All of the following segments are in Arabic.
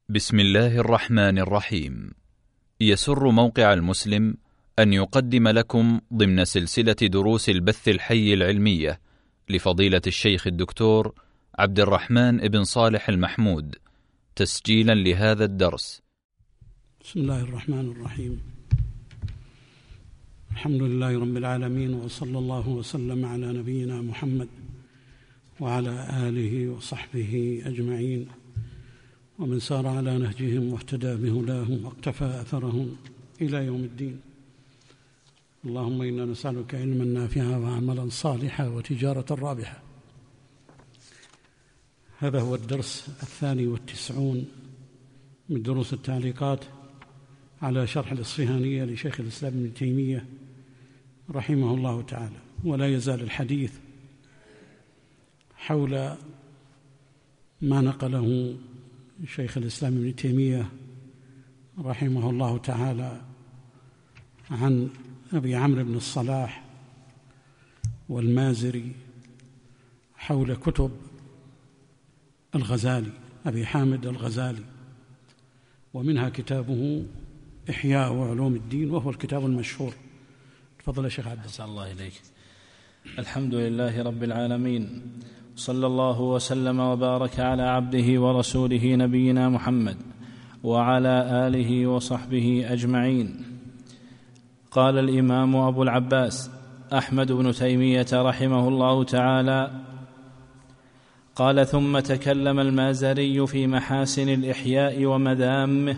بسم الله الرحمن الرحيم. يسر موقع المسلم أن يقدم لكم ضمن سلسلة دروس البث الحي العلمية لفضيلة الشيخ الدكتور عبد الرحمن بن صالح المحمود تسجيلا لهذا الدرس. بسم الله الرحمن الرحيم. الحمد لله رب العالمين، وصلى الله وسلم على نبينا محمد وعلى آله وصحبه أجمعين، ومن سار على نهجهم واهتدى بهداهم واقتفى أثرهم إلى يوم الدين. اللهم إنا نسألك علما نافعا وعملا صالحا وتجارة رابحة. هذا هو الدرس 92 من دروس التعليقات على شرح الإصفهانية لشيخ الإسلام ابن تيمية رحمه الله تعالى، ولا يزال الحديث حول ما نقله شيخ الإسلام ابن تيمية رحمه الله تعالى عن أبي عمرو بن الصلاح والمازري حول كتب الغزالي أبي حامد الغزالي، ومنها كتابه إحياء علوم الدين، وهو الكتاب المشهور. تفضل يا شيخ عبد. أحسن الله إليك. الحمد لله رب العالمين، صلى الله وسلم وبارك على عبده ورسوله نبينا محمد وعلى آله وصحبه أجمعين. قال الإمام أبو العباس أحمد بن تيمية رحمه الله تعالى: قال: ثم تكلم المازري في محاسن الإحياء ومذامه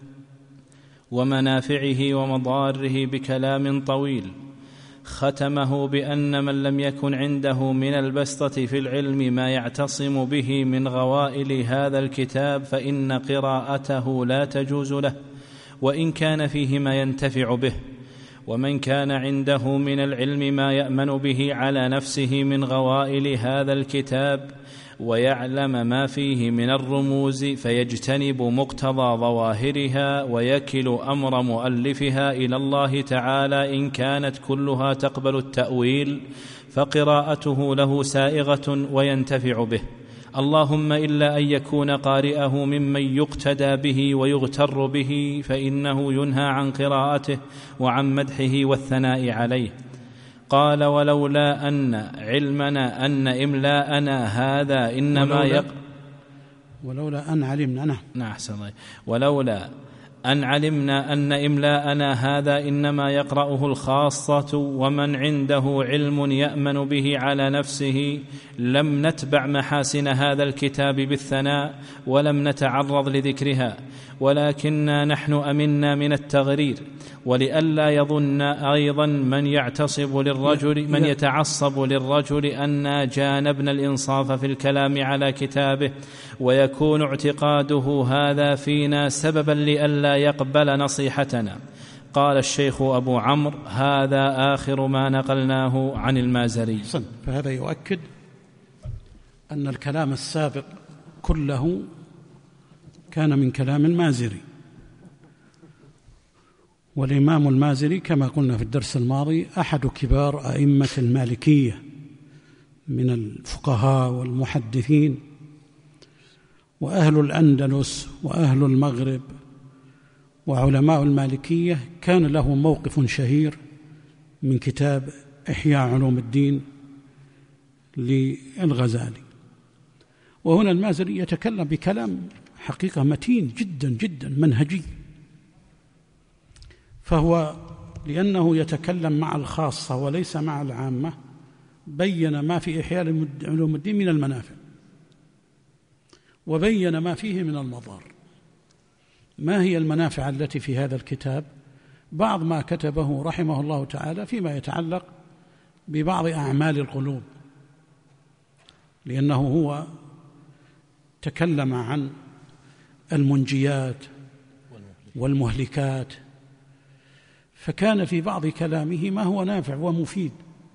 ومنافعه ومضاره بكلام طويل، ختمه بأن من لم يكن عنده من البسطة في العلم ما يعتصم به من غوائل هذا الكتاب فإن قراءته لا تجوز له، وإن كان فيه ما ينتفع به. ومن كان عنده من العلم ما يأمن به على نفسه من غوائل هذا الكتاب ويعلم ما فيه من الرموز فيجتنب مقتضى ظواهرها ويكل أمر مؤلفها إلى الله تعالى إن كانت كلها تقبل التأويل، فقراءته له سائغة وينتفع به، اللهم إلا أن يكون قارئه ممن يقتدى به ويغتر به، فإنه ينهى عن قراءته وعن مدحه والثناء عليه. قال: ولولا أن علمنا أن إملاءنا هذا إنما ولولا أن علمنا ولولا أن علمنا أن إملاءنا هذا إنما يقرأه الخاصة ومن عنده علم يأمن به على نفسه لم نتبع محاسن هذا الكتاب بالثناء ولم نتعرض لذكرها، ولكننا نحن أمنا من التغرير، ولئلا يظن أيضا من يتعصب للرجل أننا جانبنا الإنصاف في الكلام على كتابه، ويكون اعتقاده هذا فينا سببا لئلا يقبل نصيحتنا. قال الشيخ أبو عمرو: هذا آخر ما نقلناه عن المازري. فهذا يؤكد أن الكلام السابق كله كان من كلام المازري، والإمام المازري كما قلنا في الدرس الماضي أحد كبار أئمة المالكية من الفقهاء والمحدثين، وأهل الأندلس وأهل المغرب وعلماء المالكية كان له موقف شهير من كتاب إحياء علوم الدين للغزالي. وهنا المازري يتكلم بكلام حقيقة متين جدا جدا منهجي، فهو لأنه يتكلم مع الخاصة وليس مع العامة بين ما في إحياء علوم الدين من المنافع، وبين ما فيه من المضار. ما هي المنافع التي في هذا الكتاب؟ بعض ما كتبه رحمه الله تعالى فيما يتعلق ببعض أعمال القلوب، لأنه هو تكلم عن المنجيات والمهلكات، فكان في بعض كلامه ما هو نافع ومفيد،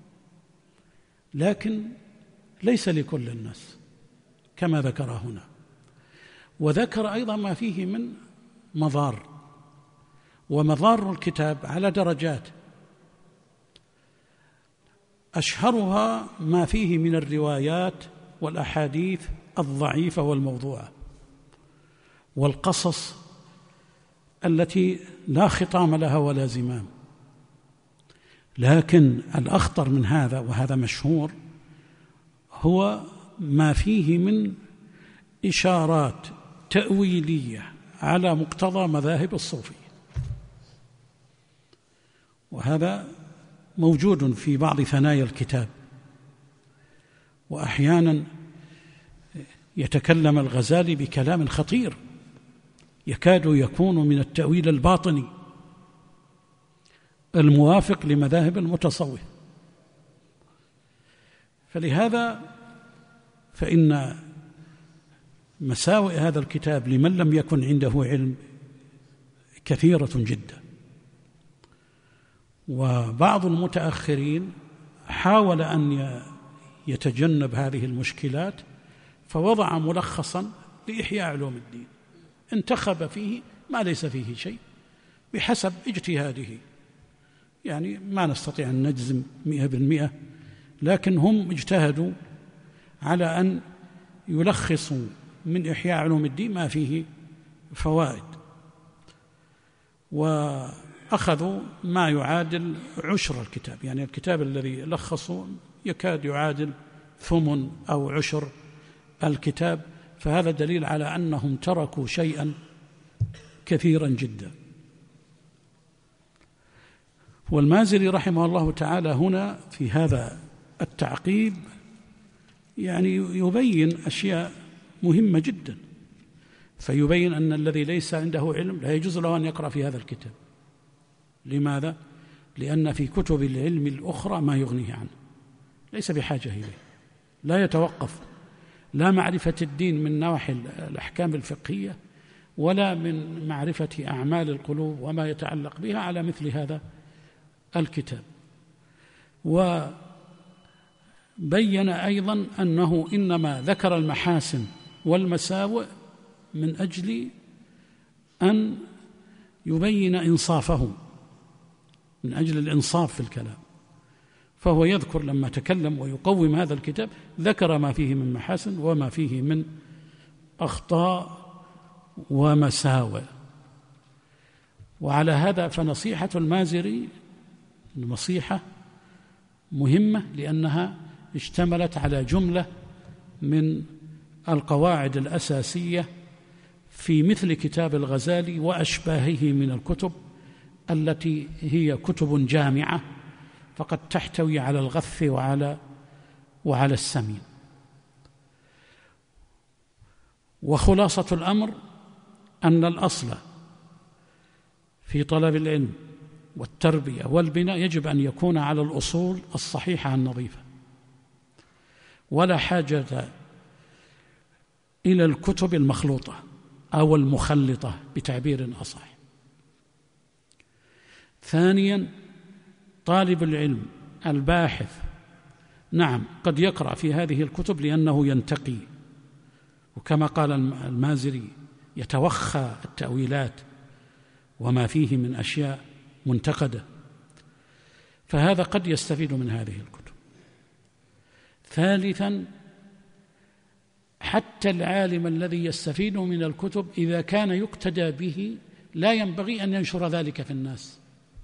لكن ليس لكل الناس كما ذكر هنا. وذكر أيضا ما فيه من مضار، ومضار الكتاب على درجات، أشهرها ما فيه من الروايات والأحاديث الضعيفة والموضوعة، والقصص التي لا خطام لها ولا زمام. لكن الأخطر من هذا، وهذا مشهور، هو ما فيه من إشارات تأويلية على مقتضى مذاهب الصوفية، وهذا موجود في بعض ثنايا الكتاب. وأحيانا يتكلم الغزالي بكلام خطير يكاد يكون من التأويل الباطني الموافق لمذاهب المتصوف. فلهذا فإن مساوئ هذا الكتاب لمن لم يكن عنده علم كثيرة جدا. وبعض المتأخرين حاول أن يتجنب هذه المشكلات، فوضع ملخصا لإحياء علوم الدين انتخب فيه ما ليس فيه شيء بحسب اجتهاده، يعني ما نستطيع أن نجزم 100%، لكن هم اجتهدوا على أن يلخصوا من إحياء علوم الدين ما فيه فوائد، وأخذوا ما يعادل عشر الكتاب، يعني الكتاب الذي لخصوا يكاد يعادل ثمن أو عشر الكتاب. فهذا دليل على أنهم تركوا شيئا كثيرا جدا. والمازري رحمه الله تعالى هنا في هذا التعقيب يعني يبين أشياء مهمة جدا، فيبين أن الذي ليس عنده علم لا يجوز له أن يقرأ في هذا الكتاب. لماذا؟ لأن في كتب العلم الأخرى ما يغنيه عنه، ليس بحاجة إليه، لا يتوقف لا معرفة الدين من نواحي الأحكام الفقهية ولا من معرفة أعمال القلوب وما يتعلق بها على مثل هذا الكتاب. وبين أيضا أنه إنما ذكر المحاسن والمساوئ من أجل أن يبين إنصافه، من أجل الإنصاف في الكلام. فهو يذكر لما تكلم ويقوم هذا الكتاب ذكر ما فيه من محاسن وما فيه من أخطاء ومساوئ. وعلى هذا فنصيحة المازري نصيحة مهمة، لأنها اشتملت على جملة من القواعد الأساسية في مثل كتاب الغزالي وأشباهه من الكتب التي هي كتب جامعة، فقد تحتوي على الغث وعلى السمين. وخلاصة الأمر أن الأصل في طلب العلم والتربية والبناء يجب أن يكون على الأصول الصحيحة النظيفة، ولا حاجة إلى الكتب المخلوطة أو المخلطة بتعبير أصح. ثانيا، طالب العلم الباحث نعم قد يقرأ في هذه الكتب لأنه ينتقي، وكما قال المازري يتوخى التأويلات وما فيه من أشياء منتقدة، فهذا قد يستفيد من هذه الكتب. ثالثا، حتى العالم الذي يستفيد من الكتب إذا كان يقتدى به لا ينبغي أن ينشر ذلك في الناس.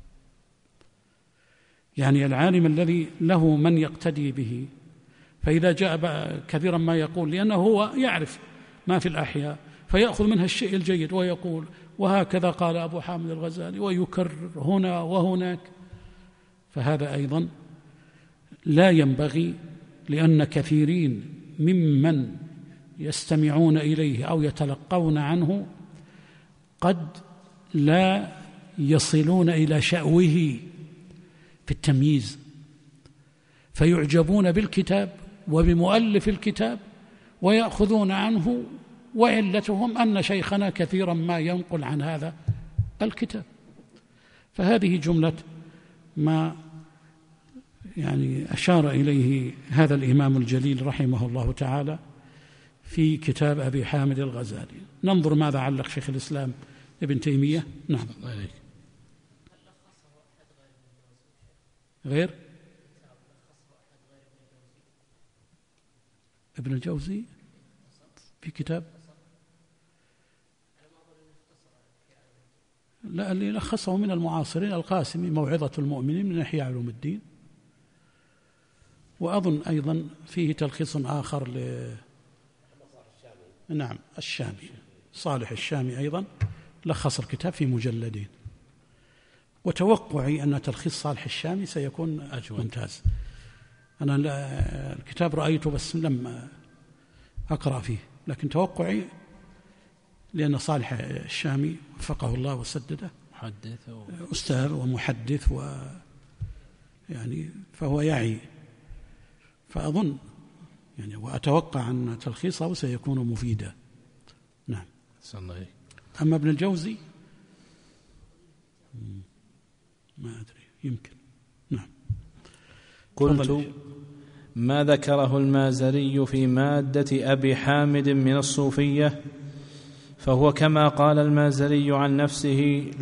يعني العالم الذي له من يقتدي به، فإذا جاء كثيرا ما يقول لأنه هو يعرف ما في الأحياء فيأخذ منها الشيء الجيد ويقول وهكذا قال أبو حامد الغزالي ويكرر هنا وهناك، فهذا أيضا لا ينبغي، لأن كثيرين ممن يستمعون إليه أو يتلقون عنه قد لا يصلون إلى شأوه في التمييز، فيعجبون بالكتاب وبمؤلف الكتاب ويأخذون عنه، وعلتهم أن شيخنا كثيرا ما ينقل عن هذا الكتاب. فهذه جملة ما يعني أشار إليه هذا الإمام الجليل رحمه الله تعالى في كتاب أبي حامد الغزالي. ننظر ماذا علق شيخ الإسلام ابن تيمية. نعم. غير ابن الجوزي في كتاب لا، اللي لخصه من المعاصرين القاسمي موعظة المؤمنين من إحياء علوم الدين. وأظن أيضا فيه تلخيص آخر نعم الشامي، صالح الشامي أيضا لخص الكتاب في مجلدين، وتوقعي أن تلخيص صالح الشامي سيكون ممتاز. أنا الكتاب رأيته بس لم أقرأ فيه، لكن توقعي لأن صالح الشامي وفقه الله وسدده أستاذ ومحدث يعني فهو يعي، فأظن يعني وأتوقع أن تلخيصه سيكون مفيدا. نعم. أما ابن الجوزي ما أدري، يمكن. نعم. قلت: ما ذكره المازري في مادة أبي حامد من الصوفية فهو كما قال المازري عن نفسه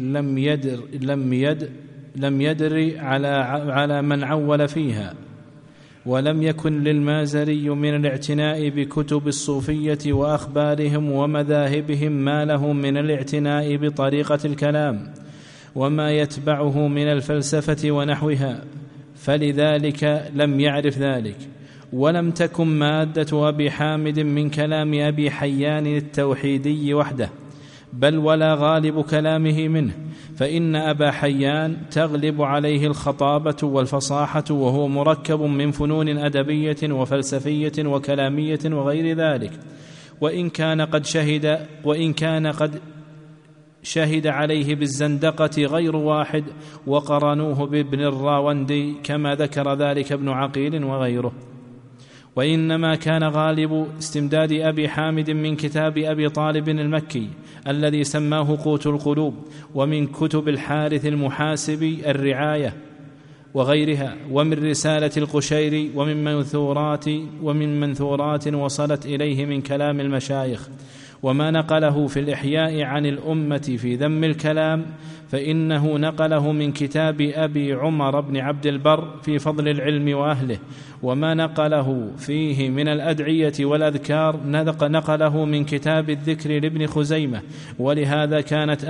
لم يدر على من عول فيها، ولم يكن للمازري من الاعتناء بكتب الصوفية وأخبارهم ومذاهبهم ما له من الاعتناء بطريقة الكلام وما يتبعه من الفلسفة ونحوها، فلذلك لم يعرف ذلك. ولم تكن مادة أبي حامد من كلام أبي حيان التوحيدي وحده، بل ولا غالب كلامه منه، فإن أبا حيان تغلب عليه الخطابة والفصاحة، وهو مركب من فنون أدبية وفلسفية وكلامية وغير ذلك، وإن كان قد شهد عليه بالزندقة غير واحد، وقرنوه بابن الراوندي كما ذكر ذلك ابن عقيل وغيره. وإنما كان غالب استمداد أبي حامد من كتاب أبي طالب المكي الذي سماه قوت القلوب، ومن كتب الحارث المحاسبي الرعاية وغيرها، ومن رسالة القشيري، ومن منثورات وصلت إليه من كلام المشايخ. وما نقله في الإحياء عن الأمة في ذم الكلام فإنه نقله من كتاب أبي عمر بن عبد البر في فضل العلم وأهله، وما نقله فيه من الأدعية والأذكار نقله من كتاب الذكر لابن خزيمة، ولهذا كانت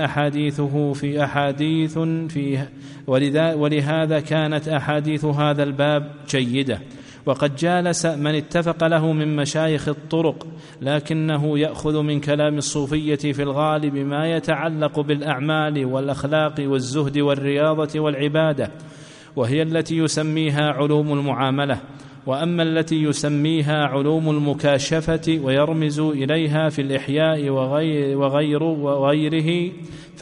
أحاديث هذا الباب جيدة. وقد جالس من اتفق له من مشايخ الطرق، لكنه يأخذ من كلام الصوفية في الغالب ما يتعلق بالأعمال والأخلاق والزهد والرياضة والعبادة، وهي التي يسميها علوم المعاملة. وأما التي يسميها علوم المكاشفة ويرمز إليها في الإحياء وغيره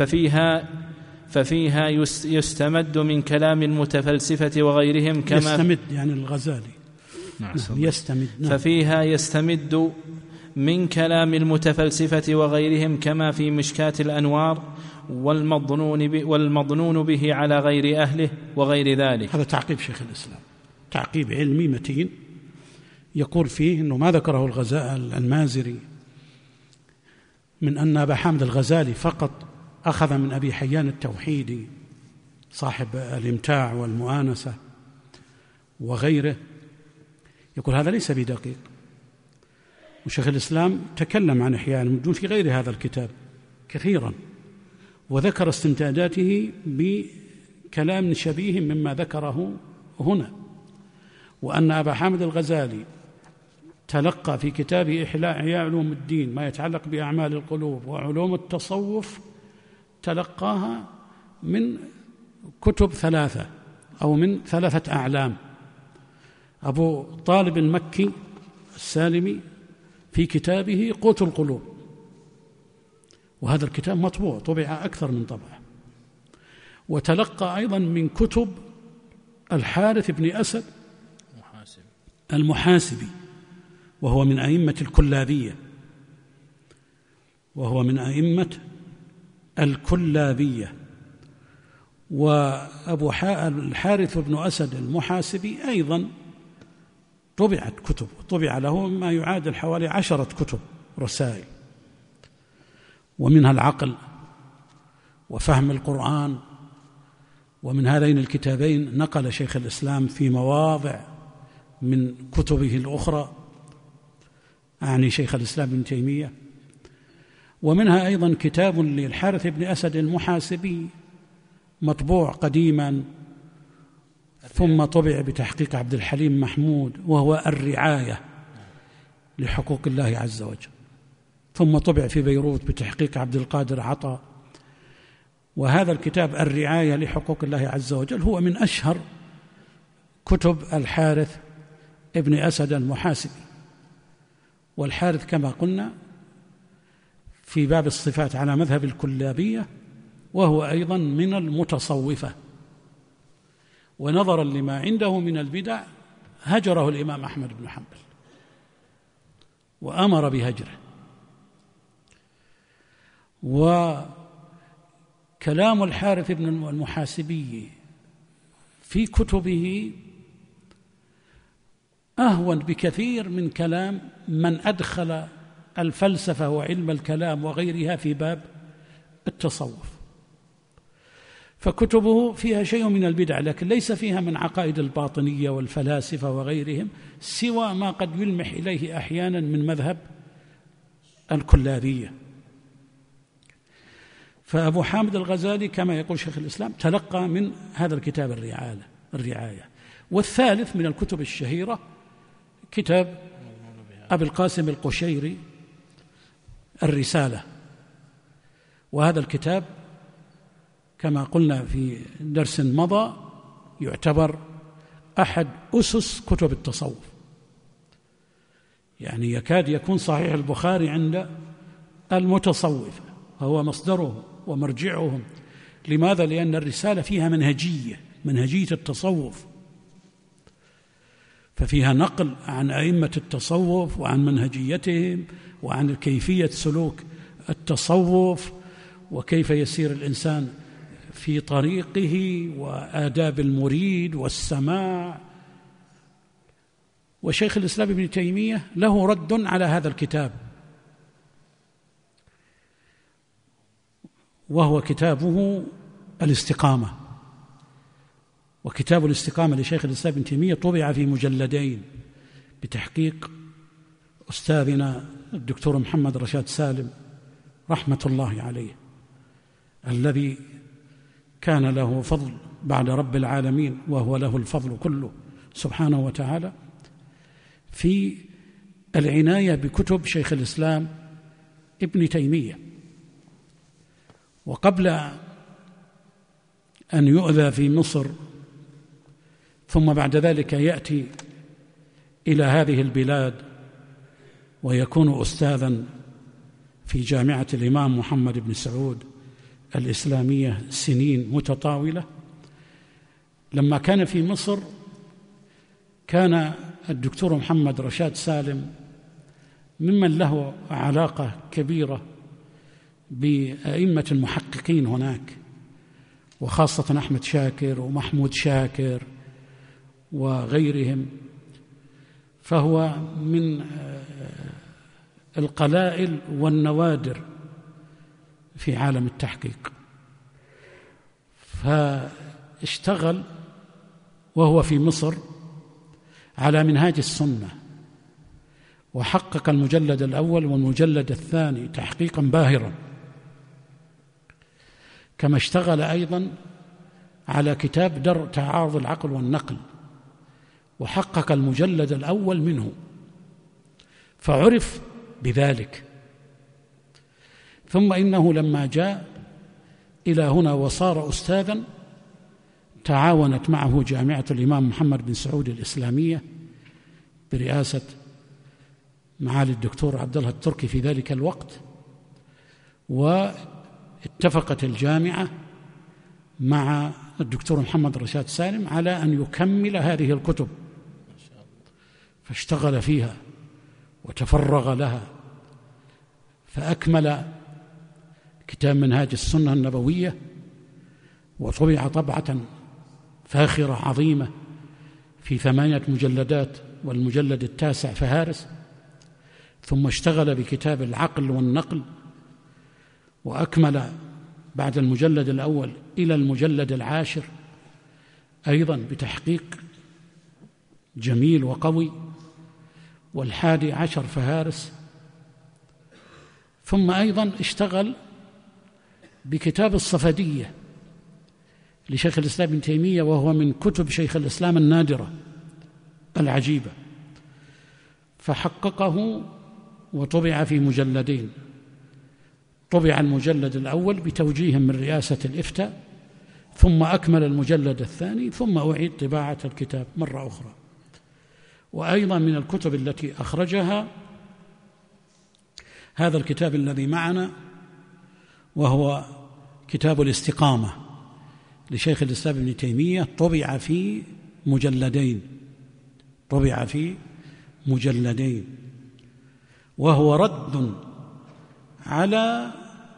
ففيها يستمد من كلام المتفلسفة وغيرهم كما يستمد يعني الغزالي. نعم. يستمد. نعم. ففيها يستمد من كلام المتفلسفة وغيرهم كما في مشكاة الأنوار والمظنون به على غير أهله وغير ذلك. هذا تعقيب شيخ الإسلام، تعقيب علمي متين يقول فيه أنه ما ذكره المازري من أن أبا حامد الغزالي فقط أخذ من أبي حيان التوحيدي صاحب الإمتاع والمؤانسة وغيره، يقول هذا ليس بدقيق. وشيخ الإسلام تكلم عن إحياء الموجود في غير هذا الكتاب كثيرا، وذكر استمداداته بكلام شبيه مما ذكره هنا، وأن أبا حامد الغزالي تلقى في كتابه إحياء علوم الدين ما يتعلق بأعمال القلوب وعلوم التصوف، تلقاها من كتب ثلاثة أو من ثلاثة أعلام: أبو طالب المكي السالمي في كتابه قوت القلوب، وهذا الكتاب مطبوع، طبع أكثر من طبعه. وتلقى أيضا من كتب الحارث بن أسد المحاسبي، وهو من أئمة الكلابية. وأبو الحارث بن أسد المحاسبي أيضا طبعت كتب، طبع له ما يعادل حوالي 10 كتب رسائل، ومنها العقل وفهم القرآن. ومن هذين الكتابين نقل شيخ الإسلام في مواضع من كتبه الأخرى، أعني شيخ الإسلام ابن تيمية. ومنها أيضا كتاب للحارث بن أسد المحاسبي مطبوع قديما ثم طبع بتحقيق عبد الحليم محمود، وهو الرعاية لحقوق الله عز وجل، ثم طبع في بيروت بتحقيق عبد القادر عطا. وهذا الكتاب الرعاية لحقوق الله عز وجل هو من أشهر كتب الحارث ابن أسد المحاسبي. والحارث كما قلنا في باب الصفات على مذهب الكلابية، وهو أيضا من المتصوفة، ونظرا لما عنده من البدع هجره الإمام أحمد بن حنبل وأمر بهجره. وكلام الحارث بن المحاسبي في كتبه أهون بكثير من كلام من أدخل الفلسفة وعلم الكلام وغيرها في باب التصوف. فكتبه فيها شيء من البدع، لكن ليس فيها من عقائد الباطنية والفلاسفة وغيرهم سوى ما قد يلمح إليه أحيانا من مذهب الكلابية. فأبو حامد الغزالي كما يقول شيخ الإسلام تلقى من هذا الكتاب الرعاية. والثالث من الكتب الشهيرة كتاب أبي القاسم القشيري الرسالة، وهذا الكتاب كما قلنا في درس مضى يعتبر أحد أسس كتب التصوف، يعني يكاد يكون صحيح البخاري عند المتصوف، وهو مصدره ومرجعهم. لماذا؟ لأن الرسالة فيها منهجية التصوف، ففيها نقل عن أئمة التصوف وعن منهجيتهم وعن كيفية سلوك التصوف وكيف يسير الإنسان في طريقه وآداب المريد والسماع. وشيخ الإسلام ابن تيمية له رد على هذا الكتاب، وهو كتابه الاستقامة. وكتاب الاستقامة لشيخ الإسلام ابن تيمية طبع في مجلدين بتحقيق أستاذنا الدكتور محمد رشاد سالم رحمة الله عليه، الذي كان له فضل بعد رب العالمين، وهو له الفضل كله سبحانه وتعالى، في العناية بكتب شيخ الإسلام ابن تيمية. وقبل أن يؤذى في مصر ثم بعد ذلك يأتي إلى هذه البلاد ويكون أستاذا في جامعة الإمام محمد بن سعود الإسلامية سنين متطاولة، لما كان في مصر كان الدكتور محمد رشاد سالم ممن له علاقة كبيرة بأئمة المحققين هناك، وخاصة أحمد شاكر ومحمود شاكر وغيرهم، فهو من القلائل والنوادر في عالم التحقيق. فاشتغل وهو في مصر على منهاج السنة، وحقق المجلد الأول والمجلد الثاني تحقيقا باهرا، كما اشتغل أيضا على كتاب درء تعارض العقل والنقل، وحقق المجلد الأول منه، فعرف بذلك. ثم إنه لما جاء إلى هنا وصار أستاذا تعاونت معه جامعة الإمام محمد بن سعود الإسلامية برئاسة معالي الدكتور عبد الله التركي في ذلك الوقت، واتفقت الجامعة مع الدكتور محمد رشاد سالم على أن يكمل هذه الكتب، فاشتغل فيها وتفرغ لها، فأكمل كتاب منهاج السنة النبوية، وطبع طبعة فاخرة عظيمة في 8 مجلدات، والمجلد التاسع فهارس. ثم اشتغل بكتاب العقل والنقل، وأكمل بعد المجلد الأول إلى المجلد العاشر أيضا بتحقيق جميل وقوي، وال11 فهارس. ثم أيضا اشتغل بكتاب الصفدية لشيخ الإسلام ابن تيمية، وهو من كتب شيخ الإسلام النادرة العجيبة، فحققه وطبع في مجلدين. طبع المجلد الأول بتوجيه من رئاسة الإفتاء، ثم أكمل المجلد الثاني، ثم أعيد طباعة الكتاب مرة أخرى. وأيضا من الكتب التي أخرجها هذا الكتاب الذي معنا، وهو كتاب الاستقامة لشيخ الإسلام ابن تيمية، طبع في مجلدين، وهو رد على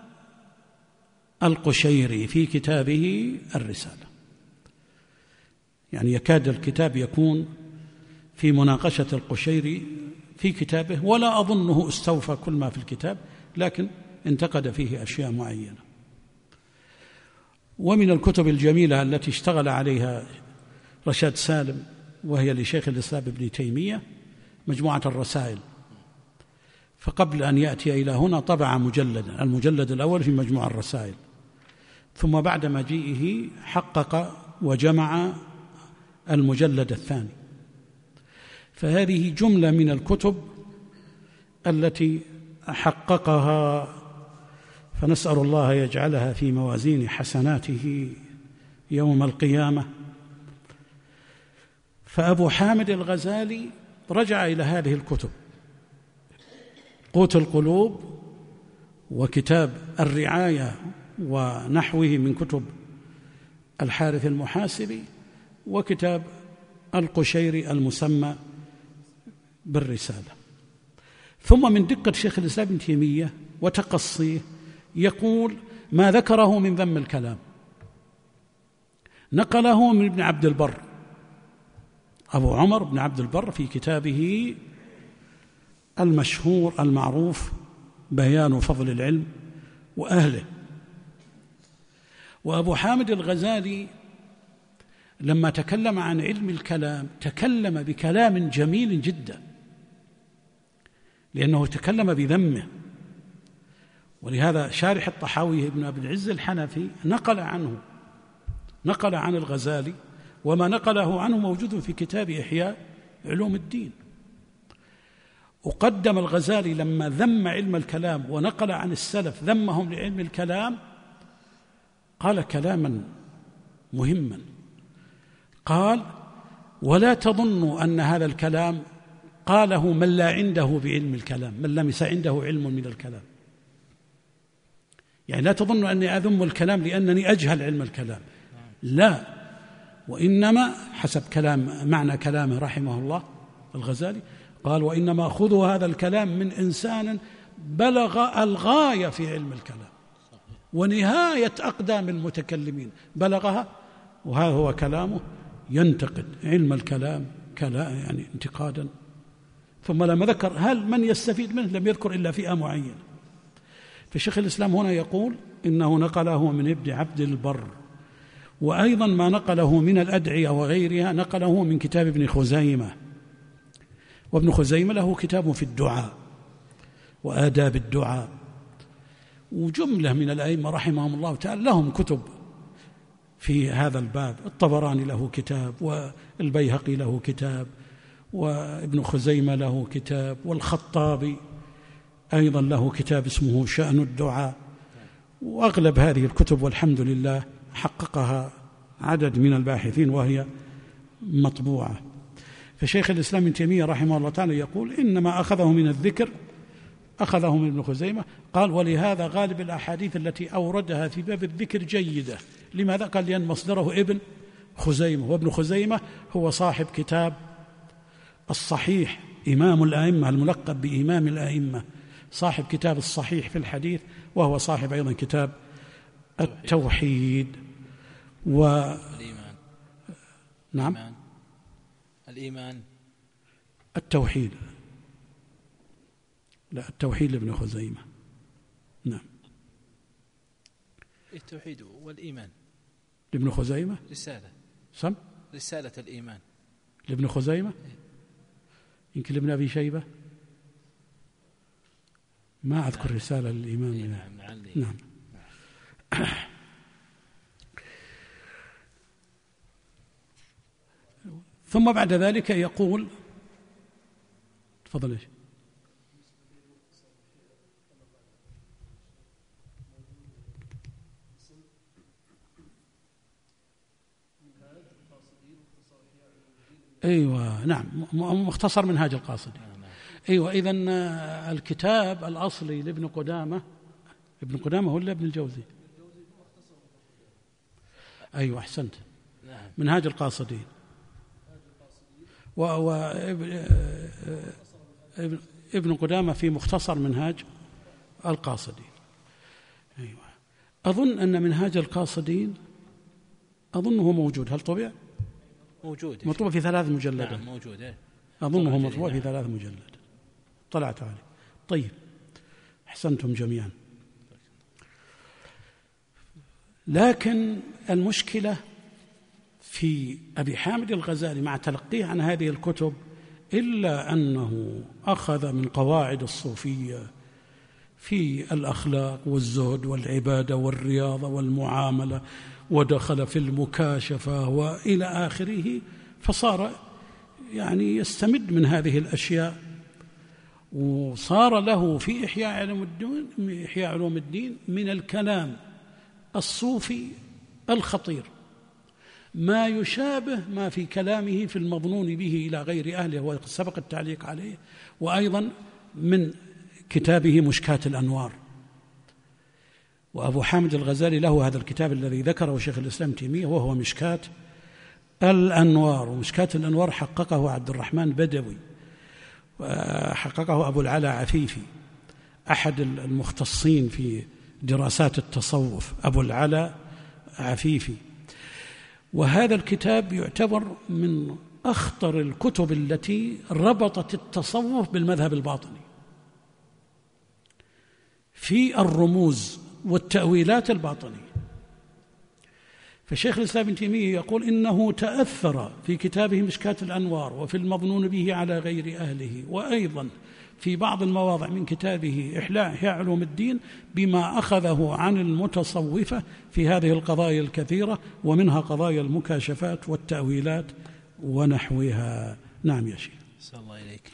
القشيري في كتابه الرسالة. يعني يكاد الكتاب يكون في مناقشة القشيري في كتابه، ولا أظنه استوفى كل ما في الكتاب، لكن انتقد فيه أشياء معينة. ومن الكتب الجميلة التي اشتغل عليها رشاد سالم، وهي لشيخ الإسلام ابن تيمية، مجموعة الرسائل. فقبل أن يأتي إلى هنا طبع مجلدا، المجلد الأول في مجموعة الرسائل، ثم بعد مجيئه حقق وجمع المجلد الثاني. فهذه جملة من الكتب التي حققها، فنسأل الله يجعلها في موازين حسناته يوم القيامة. فأبو حامد الغزالي رجع إلى هذه الكتب، قوت القلوب وكتاب الرعاية ونحوه من كتب الحارث المحاسبي، وكتاب القشيري المسمى بالرسالة. ثم من دقة شيخ الإسلام ابن تيمية وتقصيه يقول ما ذكره من ذم الكلام نقله من ابن عبد البر، أبو عمر بن عبد البر، في كتابه المشهور المعروف بيان فضل العلم وأهله. وأبو حامد الغزالي لما تكلم عن علم الكلام تكلم بكلام جميل جدا، لأنه تكلم بذمه. ولهذا شارح الطحاوي ابن أبي العز الحنفي نقل عن الغزالي، وما نقله عنه موجود في كتاب إحياء علوم الدين. وقدم الغزالي لما ذم علم الكلام ونقل عن السلف ذمهم لعلم الكلام، قال كلاما مهما، قال ولا تظنوا أن هذا الكلام قاله من لا عنده بعلم الكلام، من لمس عنده علم من الكلام. يعني لا تظنوا أني أذم الكلام لأنني أجهل علم الكلام، لا، وإنما حسب معنى كلامه رحمه الله الغزالي، قال وإنما خذوا هذا الكلام من إنسان بلغ الغاية في علم الكلام ونهاية أقدام المتكلمين بلغها، وها هو كلامه ينتقد علم الكلام يعني انتقادا. ثم لما ذكر هل من يستفيد منه لم يذكر إلا فئة معينة. فشيخ الإسلام هنا يقول إنه نقله من ابن عبد البر، وأيضا ما نقله من الأدعية وغيرها نقله من كتاب ابن خزيمة. وابن خزيمة له كتاب في الدعاء وآداب الدعاء، وجملة من الأئمة رحمهم الله تعالى لهم كتب في هذا الباب. الطبراني له كتاب، والبيهقي له كتاب، وابن خزيمة له كتاب، والخطابي أيضا له كتاب اسمه شأن الدعاء. وأغلب هذه الكتب والحمد لله حققها عدد من الباحثين وهي مطبوعة. فشيخ الإسلام ابن تيمية رحمه الله تعالى يقول إنما أخذه من الذكر، أخذه من ابن خزيمة. قال ولهذا غالب الأحاديث التي أوردها في باب الذكر جيدة. لماذا؟ قال لأن مصدره ابن خزيمة، وابن خزيمة هو صاحب كتاب الصحيح، إمام الأئمة الملقب بإمام الأئمة، صاحب كتاب الصحيح في الحديث، وهو صاحب أيضا كتاب التوحيد الإيمان. نعم، الإيمان، التوحيد، لا التوحيد لابن خزيمة. نعم، التوحيد والإيمان لابن خزيمة، رسالة الإيمان لابن خزيمة، يمكن لابن أبي شيبة، ما أذكر رسالة للإمام. نعم. ثم بعد ذلك يقول تفضل. أيوة نعم، مختصر منهاج القاصدي. أيوة، إذن الكتاب الأصلي لابن قدامة، ابن قدامة ولا ابن الجوزي؟ أيوة أحسنت، منهاج القاصدين. ابن قدامة في مختصر منهاج القاصدين. أيوة. أظن أن منهاج القاصدين أظنه موجود. هل طبع؟ موجود، مطبوع في 3 مجلدات. نعم موجود. أظنه مطبوع في 3 مجلدات. طلعت عليه. طيب، أحسنتم جميعا. لكن المشكلة في أبي حامد الغزالي مع تلقيه عن هذه الكتب إلا أنه أخذ من قواعد الصوفية في الأخلاق والزهد والعبادة والرياضة والمعاملة، ودخل في المكاشفة وإلى آخره، فصار يعني يستمد من هذه الأشياء، وصار له في إحياء علوم الدين من الكلام الصوفي الخطير ما يشابه ما في كلامه في المظنون به إلى غير أهله، وقد سبق التعليق عليه، وأيضا من كتابه مشكاة الأنوار. وأبو حامد الغزالي له هذا الكتاب الذي ذكره شيخ الإسلام تيمية، وهو مشكاة الأنوار. ومشكاة الأنوار حققه عبد الرحمن بدوي، وحققه أبو العلا عفيفي أحد المختصين في دراسات التصوف، أبو العلا عفيفي. وهذا الكتاب يعتبر من أخطر الكتب التي ربطت التصوف بالمذهب الباطني في الرموز والتأويلات الباطنية. فشيخ الإسلام ابن تيمية يقول إنه تأثر في كتابه مشكاة الأنوار وفي المظنون به على غير أهله، وأيضا في بعض المواضع من كتابه إحياء علوم الدين بما أخذه عن المتصوفة في هذه القضايا الكثيرة، ومنها قضايا المكاشفات والتأويلات ونحوها. نعم يا شيخ. صلى الله عليك.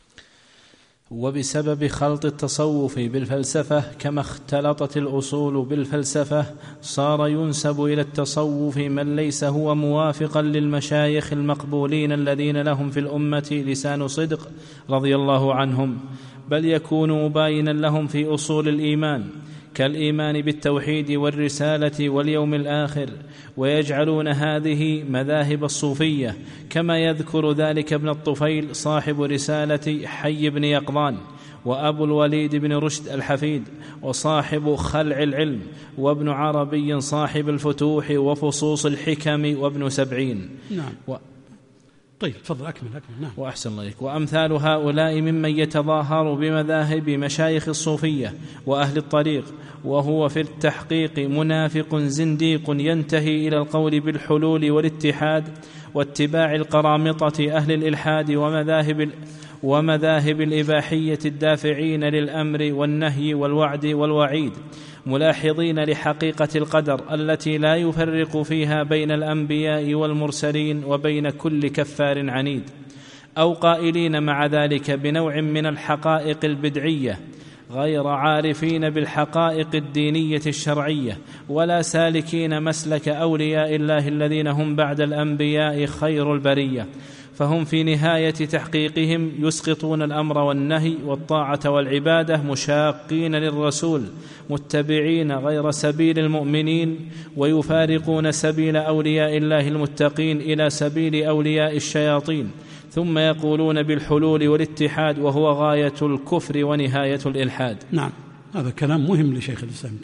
وبسبب خلط التصوف بالفلسفة كما اختلطت الأصول بالفلسفة، صار ينسب إلى التصوف من ليس هو موافقا للمشايخ المقبولين الذين لهم في الأمة لسان صدق رضي الله عنهم، بل يكون مباينا لهم في أصول الإيمان كالإيمان بالتوحيد والرسالة واليوم الآخر، ويجعلون هذه مذاهب الصوفية، كما يذكر ذلك ابن الطفيل صاحب رسالة حي بن يقظان، وأبو الوليد بن رشد الحفيد، وصاحب خلع العلم، وابن عربي صاحب الفتوح وفصوص الحكم، وابن سبعين. نعم. طيب تفضل أكمل. نعم. وأحسن الله إليك. وأمثال هؤلاء ممن يتظاهر بمذاهب مشايخ الصوفية وأهل الطريق، وهو في التحقيق منافق زنديق ينتهي إلى القول بالحلول والاتحاد واتباع القرامطة أهل الإلحاد ومذاهب الإباحية الدافعين للأمر والنهي والوعد والوعيد، ملاحظين لحقيقة القدر التي لا يفرق فيها بين الأنبياء والمرسلين وبين كل كفار عنيد، أو قائلين مع ذلك بنوع من الحقائق البدعية، غير عارفين بالحقائق الدينية الشرعية، ولا سالكين مسلك أولياء الله الذين هم بعد الأنبياء خير البرية، فهم في نهاية تحقيقهم يسقطون الأمر والنهي والطاعة والعبادة، مشاقين للرسول، متبعين غير سبيل المؤمنين، ويفارقون سبيل أولياء الله المتقين إلى سبيل أولياء الشياطين، ثم يقولون بالحلول والاتحاد، وهو غاية الكفر ونهاية الإلحاد. نعم، هذا كلام مهم لشيخ الإسلام.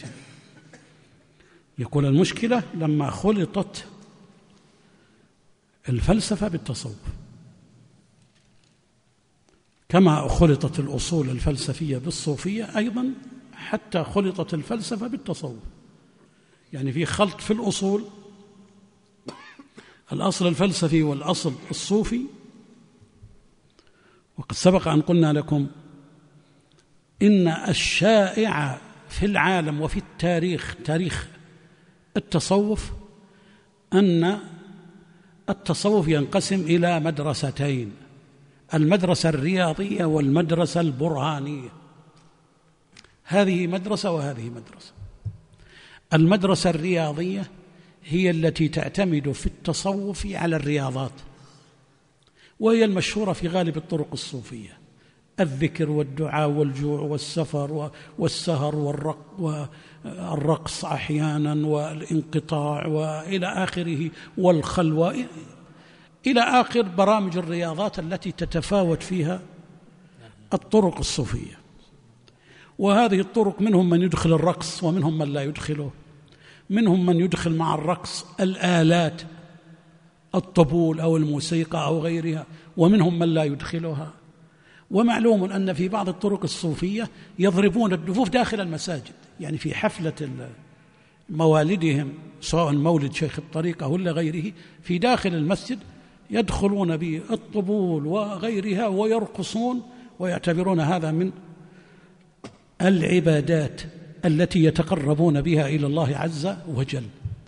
يقول المشكلة لما خلطت الفلسفة بالتصوف، كما خلطت الأصول الفلسفية بالصوفية، أيضا حتى خلطت الفلسفة بالتصوف، يعني في خلط في الأصول، الأصل الفلسفي والأصل الصوفي. وقد سبق أن قلنا لكم إن الشائع في العالم وفي التاريخ، تاريخ التصوف، أن التصوف ينقسم إلى مدرستين: المدرسة الرياضية والمدرسة البرهانية. هذه مدرسة وهذه مدرسة. المدرسة الرياضية هي التي تعتمد في التصوف على الرياضات، وهي المشهورة في غالب الطرق الصوفية: الذكر والدعاء والجوع والسفر والسهر والرقص أحيانا والانقطاع وإلى آخره، والخلوة إلى آخر برامج الرياضات التي تتفاوت فيها الطرق الصوفية. وهذه الطرق منهم من يدخل الرقص ومنهم من لا يدخله، منهم من يدخل مع الرقص الآلات، الطبول أو الموسيقى أو غيرها، ومنهم من لا يدخلها. ومعلوم أن في بعض الطرق الصوفية يضربون الدفوف داخل المساجد، يعني في حفلة موالدهم سواء مولد شيخ الطريقة ولا غيره، في داخل المسجد يدخلون بالطبول وغيرها ويرقصون، ويعتبرون هذا من العبادات التي يتقربون بها إلى الله عز وجل.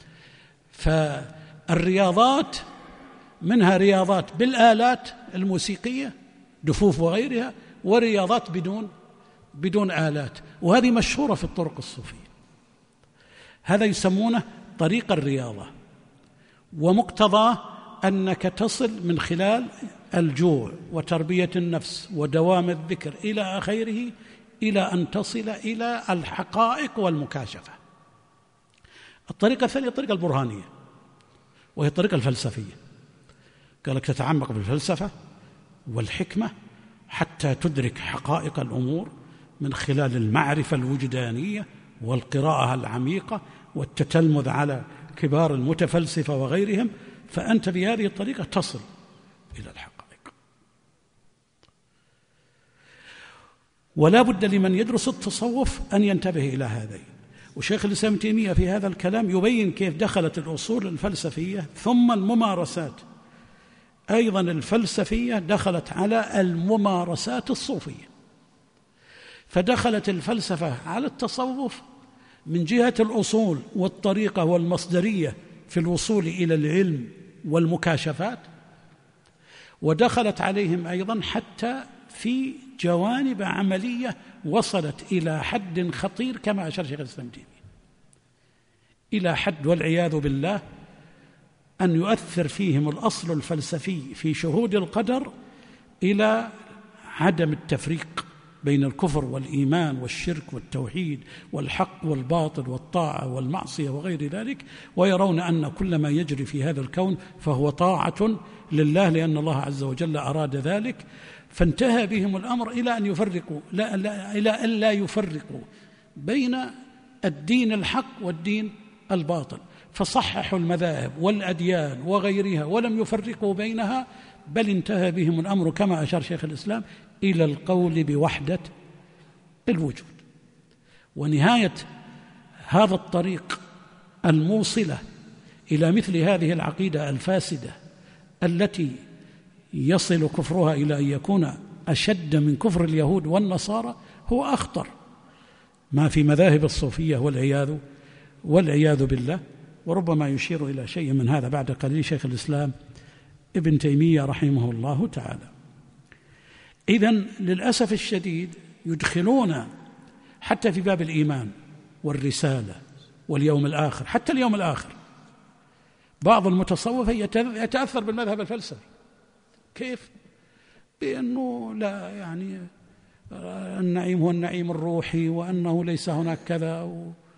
فالرياضات منها رياضات بالآلات الموسيقية، دفوف وغيرها، ورياضات بدون آلات، وهذه مشهورة في الطرق الصوفية. هذا يسمونه طريق الرياضة، ومقتضاه أنك تصل من خلال الجوع وتربية النفس ودوام الذكر إلى آخره، إلى أن تصل إلى الحقائق والمكاشفة. الطريقة الثانية الطريقة البرهانية، وهي الطريقة الفلسفية. قالك تتعمق بالفلسفة والحكمة حتى تدرك حقائق الأمور من خلال المعرفة الوجدانية والقراءة العميقة والتتلمذ على كبار المتفلسفة وغيرهم، فأنت بهذه الطريقة تصل إلى الحقائق. ولا بد لمن يدرس التصوف أن ينتبه إلى هذين. وشيخ الإسلام ابن تيمية في هذا الكلام يبين كيف دخلت الأصول الفلسفية ثم الممارسات أيضا الفلسفية دخلت على الممارسات الصوفية. فدخلت الفلسفة على التصوف من جهة الأصول والطريقة والمصدرية في الوصول إلى العلم والمكاشفات، ودخلت عليهم أيضا حتى في جوانب عملية وصلت إلى حد خطير كما أشار شيخ الإسلام تيمية، إلى حد والعياذ بالله أن يؤثر فيهم الأصل الفلسفي في شهود القدر إلى عدم التفريق بين الكفر والإيمان والشرك والتوحيد والحق والباطل والطاعة والمعصية وغير ذلك، ويرون أن كل ما يجري في هذا الكون فهو طاعة لله لأن الله عز وجل أراد ذلك. فانتهى بهم الأمر إلى أن يفرقوا إلى أن لا يفرقوا بين الدين الحق والدين الباطل، فصححوا المذاهب والأديان وغيرها ولم يفرقوا بينها، بل انتهى بهم الأمر كما أشار شيخ الإسلام إلى القول بوحدة الوجود. ونهاية هذا الطريق الموصلة إلى مثل هذه العقيدة الفاسدة التي يصل كفرها إلى أن يكون أشد من كفر اليهود والنصارى هو أخطر ما في مذاهب الصوفية والعياذ بالله. وربما يشير إلى شيء من هذا بعد قليل شيخ الإسلام ابن تيمية رحمه الله تعالى. إذن للأسف الشديد يدخلون حتى في باب الإيمان والرسالة واليوم الآخر، حتى اليوم الآخر بعض المتصوفة يتأثر بالمذهب الفلسفي. كيف؟ بأنه لا يعني النعيم هو النعيم الروحي، وأنه ليس هناك كذا،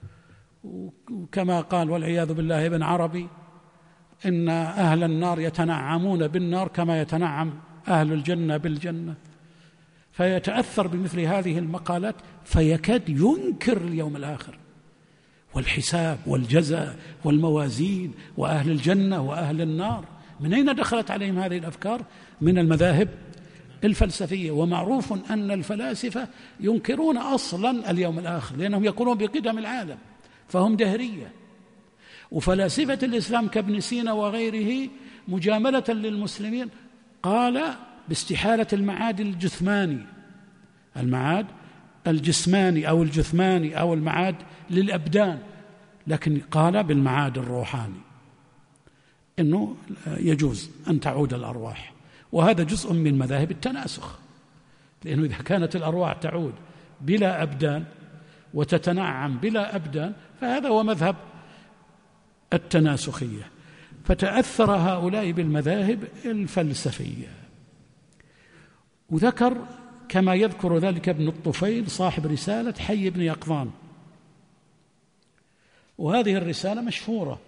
وكما قال والعياذ بالله ابن عربي إن أهل النار يتنعمون بالنار كما يتنعم أهل الجنة بالجنة. فيتأثر بمثل هذه المقالات فيكاد ينكر اليوم الآخر والحساب والجزاء والموازين وأهل الجنة وأهل النار. من أين دخلت عليهم هذه الأفكار؟ من المذاهب الفلسفية. ومعروف أن الفلاسفة ينكرون أصلا اليوم الآخر لأنهم يقولون بقدم العالم، فهم دهرية. وفلاسفة الإسلام كابن سينا وغيره مجاملة للمسلمين قال باستحالة المعاد الجثماني، المعاد الجسماني أو الجثماني أو المعاد للأبدان، لكن قال بالمعاد الروحاني إنه يجوز أن تعود الأرواح، وهذا جزء من مذاهب التناسخ، لأنه إذا كانت الأرواح تعود بلا أبدان وتتنعم بلا أبدان فهذا هو مذهب التناسخية. فتأثر هؤلاء بالمذاهب الفلسفية. وذكر كما يذكر ذلك ابن الطفيل صاحب رسالة حي بن يقظان، وهذه الرسالة مشهورة.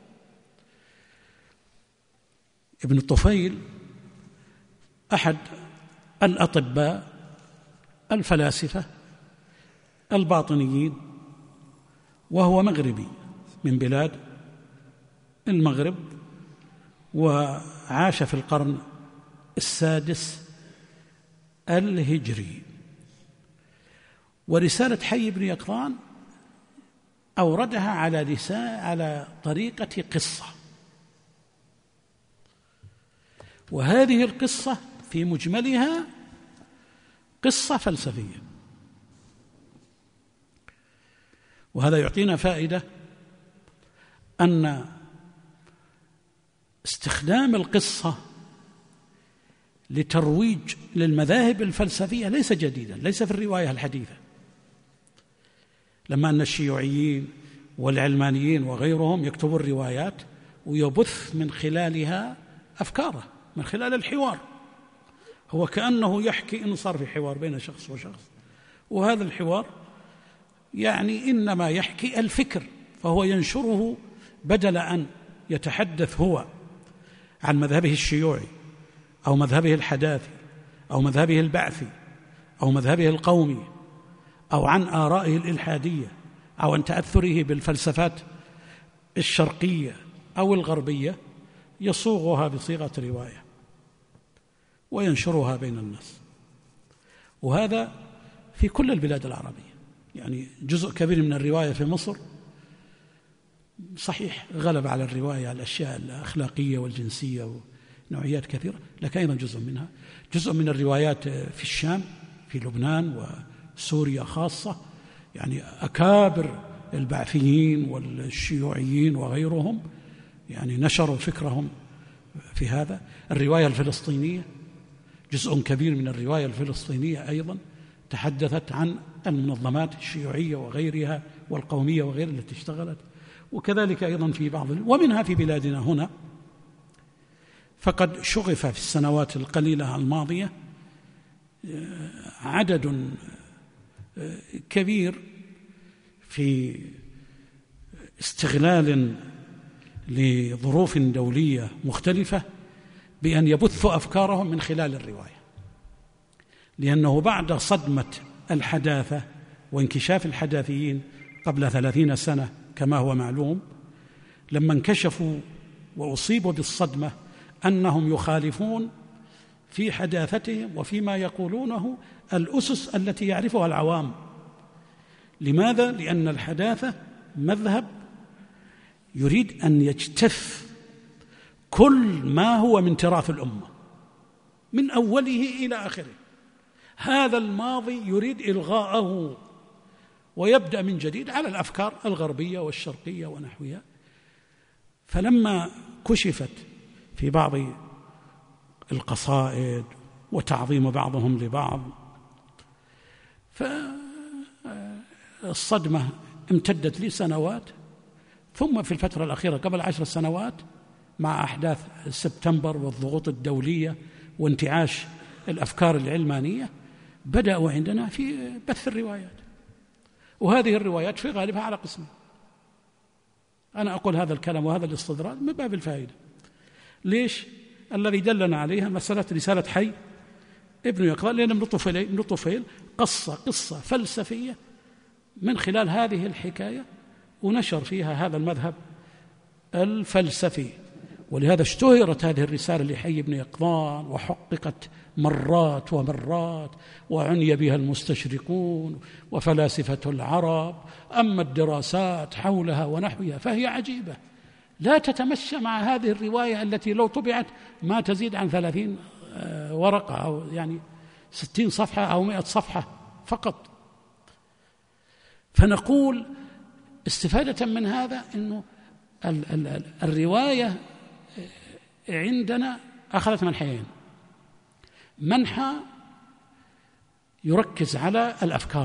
ابن الطفيل أحد الأطباء الفلاسفة الباطنيين، وهو مغربي من بلاد المغرب، وعاش في القرن السادس الهجري. ورسالة حي بن يقظان أوردها على طريقة قصة، وهذه القصة في مجملها قصة فلسفية. وهذا يعطينا فائدة أن استخدام القصة لترويج للمذاهب الفلسفية ليس جديدا، ليس في الرواية الحديثة. لما أن الشيوعيين والعلمانيين وغيرهم يكتبوا الروايات ويبث من خلالها أفكاره من خلال الحوار، هو كأنه يحكي إنه صار في حوار بين شخص وشخص، وهذا الحوار يعني إنما يحكي الفكر، فهو ينشره بدل أن يتحدث هو عن مذهبه الشيوعي أو مذهبه الحداثي أو مذهبه البعثي أو مذهبه القومي أو عن آرائه الإلحادية أو عن تأثره بالفلسفات الشرقية أو الغربية، يصوغها بصيغة رواية وينشرها بين الناس. وهذا في كل البلاد العربية، يعني جزء كبير من الرواية في مصر صحيح غلب على الرواية الأشياء الأخلاقية والجنسية ونوعيات كثيرة، لكن أيضا جزء من الروايات في الشام، في لبنان وسوريا خاصة، يعني أكابر البعثيين والشيوعيين وغيرهم يعني نشروا فكرهم في هذا. الرواية الفلسطينية جزء كبير من الرواية الفلسطينية أيضا تحدثت عن المنظمات الشيوعية وغيرها والقومية وغيرها التي اشتغلت، وكذلك أيضا في بعض ومنها في بلادنا هنا. فقد شغف في السنوات القليلة الماضية عدد كبير في استغلال لظروف دولية مختلفة بأن يبثوا أفكارهم من خلال الرواية، لأنه بعد صدمة الحداثة وانكشاف الحداثيين قبل 30 سنة كما هو معلوم، لما انكشفوا وأصيبوا بالصدمة أنهم يخالفون في حداثتهم وفيما يقولونه الأسس التي يعرفها العوام. لماذا؟ لأن الحداثة مذهب يريد أن يجتث كل ما هو من تراث الأمة من أوله إلى آخره. هذا الماضي يريد إلغاءه ويبدأ من جديد على الأفكار الغربية والشرقية ونحوها. فلما كشفت في بعض القصائد وتعظيم بعضهم لبعض، فالصدمة امتدت لسنوات، ثم في الفترة الأخيرة قبل 10 سنوات مع أحداث سبتمبر والضغوط الدولية وانتعاش الأفكار العلمانية بدأوا عندنا في بث الروايات، وهذه الروايات في غالبها على قسمين. أنا أقول هذا الكلام وهذا الاستدراك من باب الفائدة. ليش؟ الذي دلنا عليها مسألة رسالة حي ابن يقظان، لأن ابن طفيل قصة فلسفية من خلال هذه الحكاية ونشر فيها هذا المذهب الفلسفي، ولهذا اشتهرت هذه الرسالة لحي بن يقظان وحققت مرات ومرات وعني بها المستشرقون وفلاسفة العرب. أما الدراسات حولها ونحوها فهي عجيبة، لا تتمشى مع هذه الرواية التي لو طبعت ما تزيد عن 30 ورقة أو يعني 60 صفحة أو 100 صفحة فقط. فنقول استفادة من هذا أنه الرواية عندنا أخذت منحيين: منحى يركز على الأفكار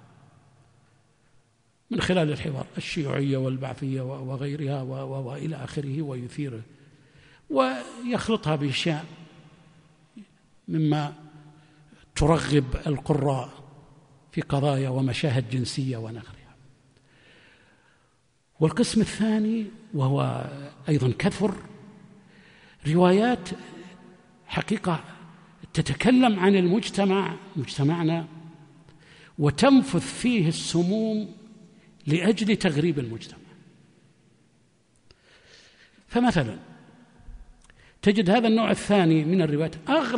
من خلال الحوار، الشيوعية والبعثية وغيرها وإلى آخره، ويثيره ويخلطها بأشياء مما ترغب القراء في قضايا ومشاهد جنسية ونحوها. والقسم الثاني وهو أيضا كثر، روايات حقيقة تتكلم عن مجتمعنا وتنفث فيه السموم لأجل تغريب المجتمع. فمثلا تجد هذا النوع الثاني من الروايات،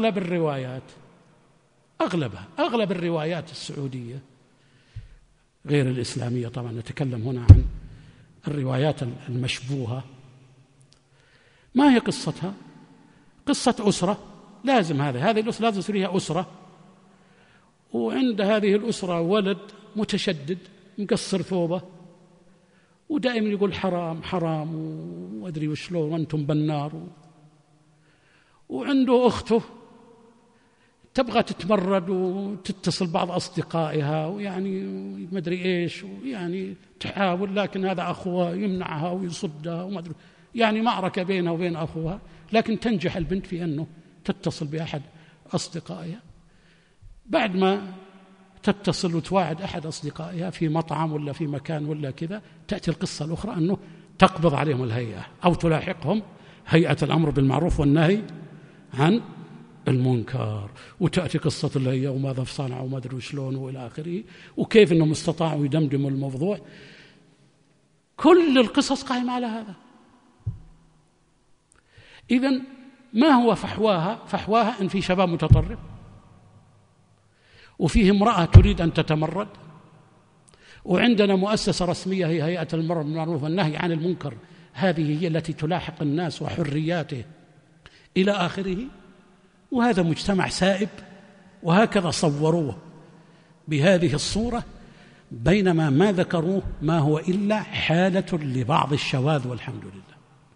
أغلب الروايات السعودية غير الإسلامية، طبعا نتكلم هنا عن الروايات المشبوهة، ما هي قصتها؟ قصة أسرة، لازم هذه الأسرة لازم فيها أسرة، وعند هذه الأسرة ولد متشدد مقصر ثوبه ودائما يقول حرام حرام وأدري وشلون وأنتم بالنار، وعنده أخته تبغى تتمرد وتتصل بعض أصدقائها ويعني ما أدري إيش، ويعني تحاول، لكن هذا أخوها يمنعها ويصدها وما أدري، يعني معركة بينها وبين أخوها، لكن تنجح البنت في أنه تتصل بأحد أصدقائها. بعد ما تتصل وتواعد أحد أصدقائها في مطعم ولا في مكان ولا كذا، تأتي القصة الأخرى أنه تقبض عليهم الهيئة أو تلاحقهم هيئة الأمر بالمعروف والنهي عن المنكر، وتأتي قصة الهيئة وماذا صنعوا وما أدري شلون وإلى آخره، وكيف أنهم استطاعوا يدمدموا الموضوع. كل القصص قائمة على هذا. إذن ما هو فحواها؟ أن في شباب متطرف، وفيه امرأة تريد أن تتمرد، وعندنا مؤسسة رسمية هي هيئة الأمر بالمعروف والنهي عن المنكر، هذه هي التي تلاحق الناس وحرياته إلى آخره. وهذا مجتمع سائب، وهكذا صوروه بهذه الصورة، بينما ما ذكروه ما هو إلا حالة لبعض الشواذ، والحمد لله.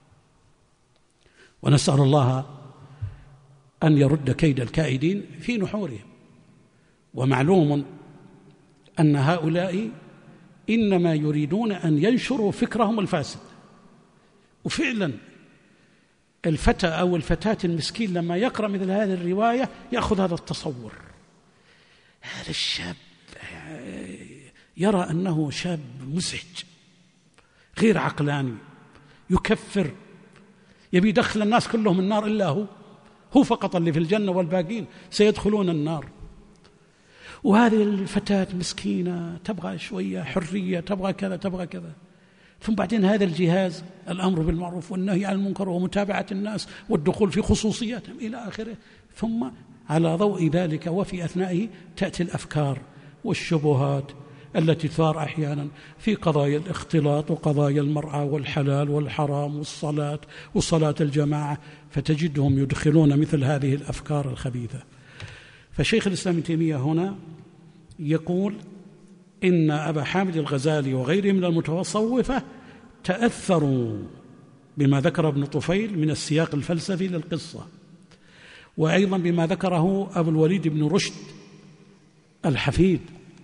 ونسأل الله أن يرد كيد الكائدين في نحورهم. ومعلوم أن هؤلاء إنما يريدون أن ينشروا فكرهم الفاسد. وفعلا الفتى أو الفتاة المسكين لما يقرأ مثل هذه الرواية يأخذ هذا التصور، هذا الشاب يرى أنه شاب مزعج غير عقلاني، يكفر، يبي يدخل الناس كلهم النار إلا هو فقط اللي في الجنة والباقين سيدخلون النار. وهذه الفتاة مسكينة تبغى شوية حرية، تبغى كذا تبغى كذا، ثم بعدين هذا الجهاز الأمر بالمعروف والنهي عن المنكر ومتابعة الناس والدخول في خصوصياتهم إلى آخره. ثم على ضوء ذلك وفي أثنائه تأتي الأفكار والشبهات التي تثار أحيانا في قضايا الاختلاط وقضايا المرأة والحلال والحرام والصلاة وصلاة الجماعة، فتجدهم يدخلون مثل هذه الأفكار الخبيثة. فشيخ الإسلام ابن تيمية هنا يقول إن أبا حامد الغزالي وغيره من المتصوفة تأثروا بما ذكر ابن طفيل من السياق الفلسفي للقصة، وأيضا بما ذكره أبو الوليد بن رشد الحفيد.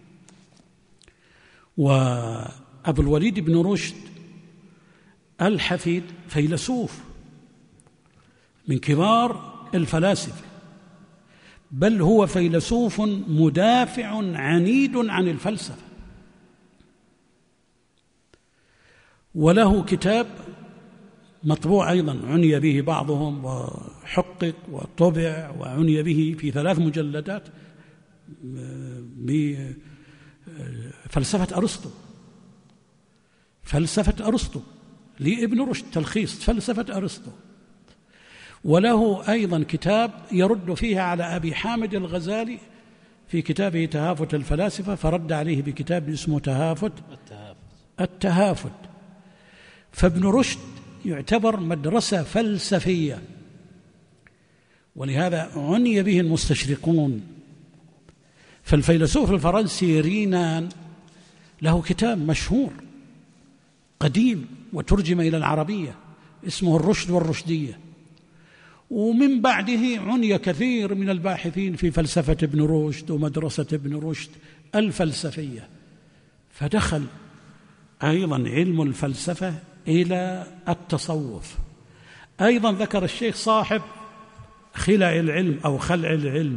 وأبو الوليد بن رشد الحفيد فيلسوف من كبار الفلاسفة، بل هو فيلسوف مدافع عنيد عن الفلسفة، وله كتاب مطبوع أيضا عني به بعضهم وحقق وطبع وعني به في 3 مجلدات بفلسفة أرسطو لابن رشد، تلخيص فلسفة أرسطو. وله أيضا كتاب يرد فيها على أبي حامد الغزالي في كتابه تهافت الفلاسفة، فرد عليه بكتاب اسمه تهافت التهافت. فابن رشد يعتبر مدرسة فلسفية، ولهذا عني به المستشرقون. فالفيلسوف الفرنسي رينان له كتاب مشهور قديم وترجم إلى العربية اسمه الرشد والرشدية. ومن بعده عني كثير من الباحثين في فلسفة ابن رشد ومدرسة ابن رشد الفلسفية، فدخل أيضا علم الفلسفة إلى التصوف. أيضا ذكر الشيخ صاحب خلع العلم أو خلع العلم،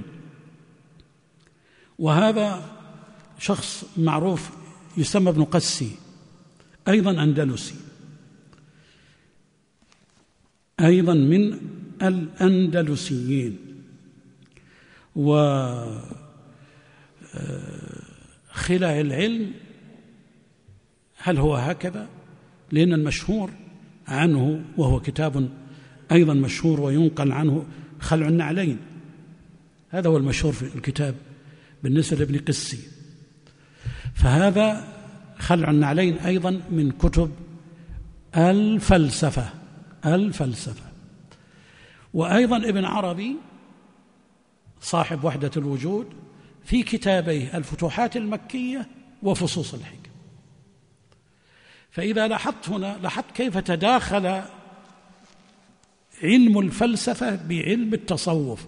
وهذا شخص معروف يسمى ابن قسي، أيضا أندلسي، أيضا من الأندلسيين. وخلع العلم هل هو هكذا؟ لأن المشهور عنه، وهو كتاب أيضا مشهور وينقل عنه، خلع النعلين، هذا هو المشهور في الكتاب بالنسبة لابن قسي. فهذا خلع النعلين أيضا من كتب الفلسفة. وأيضا ابن عربي صاحب وحدة الوجود في كتابيه الفتوحات المكية وفصوص الحكم. فإذا لاحظت هنا، لاحظت كيف تداخل علم الفلسفة بعلم التصوف،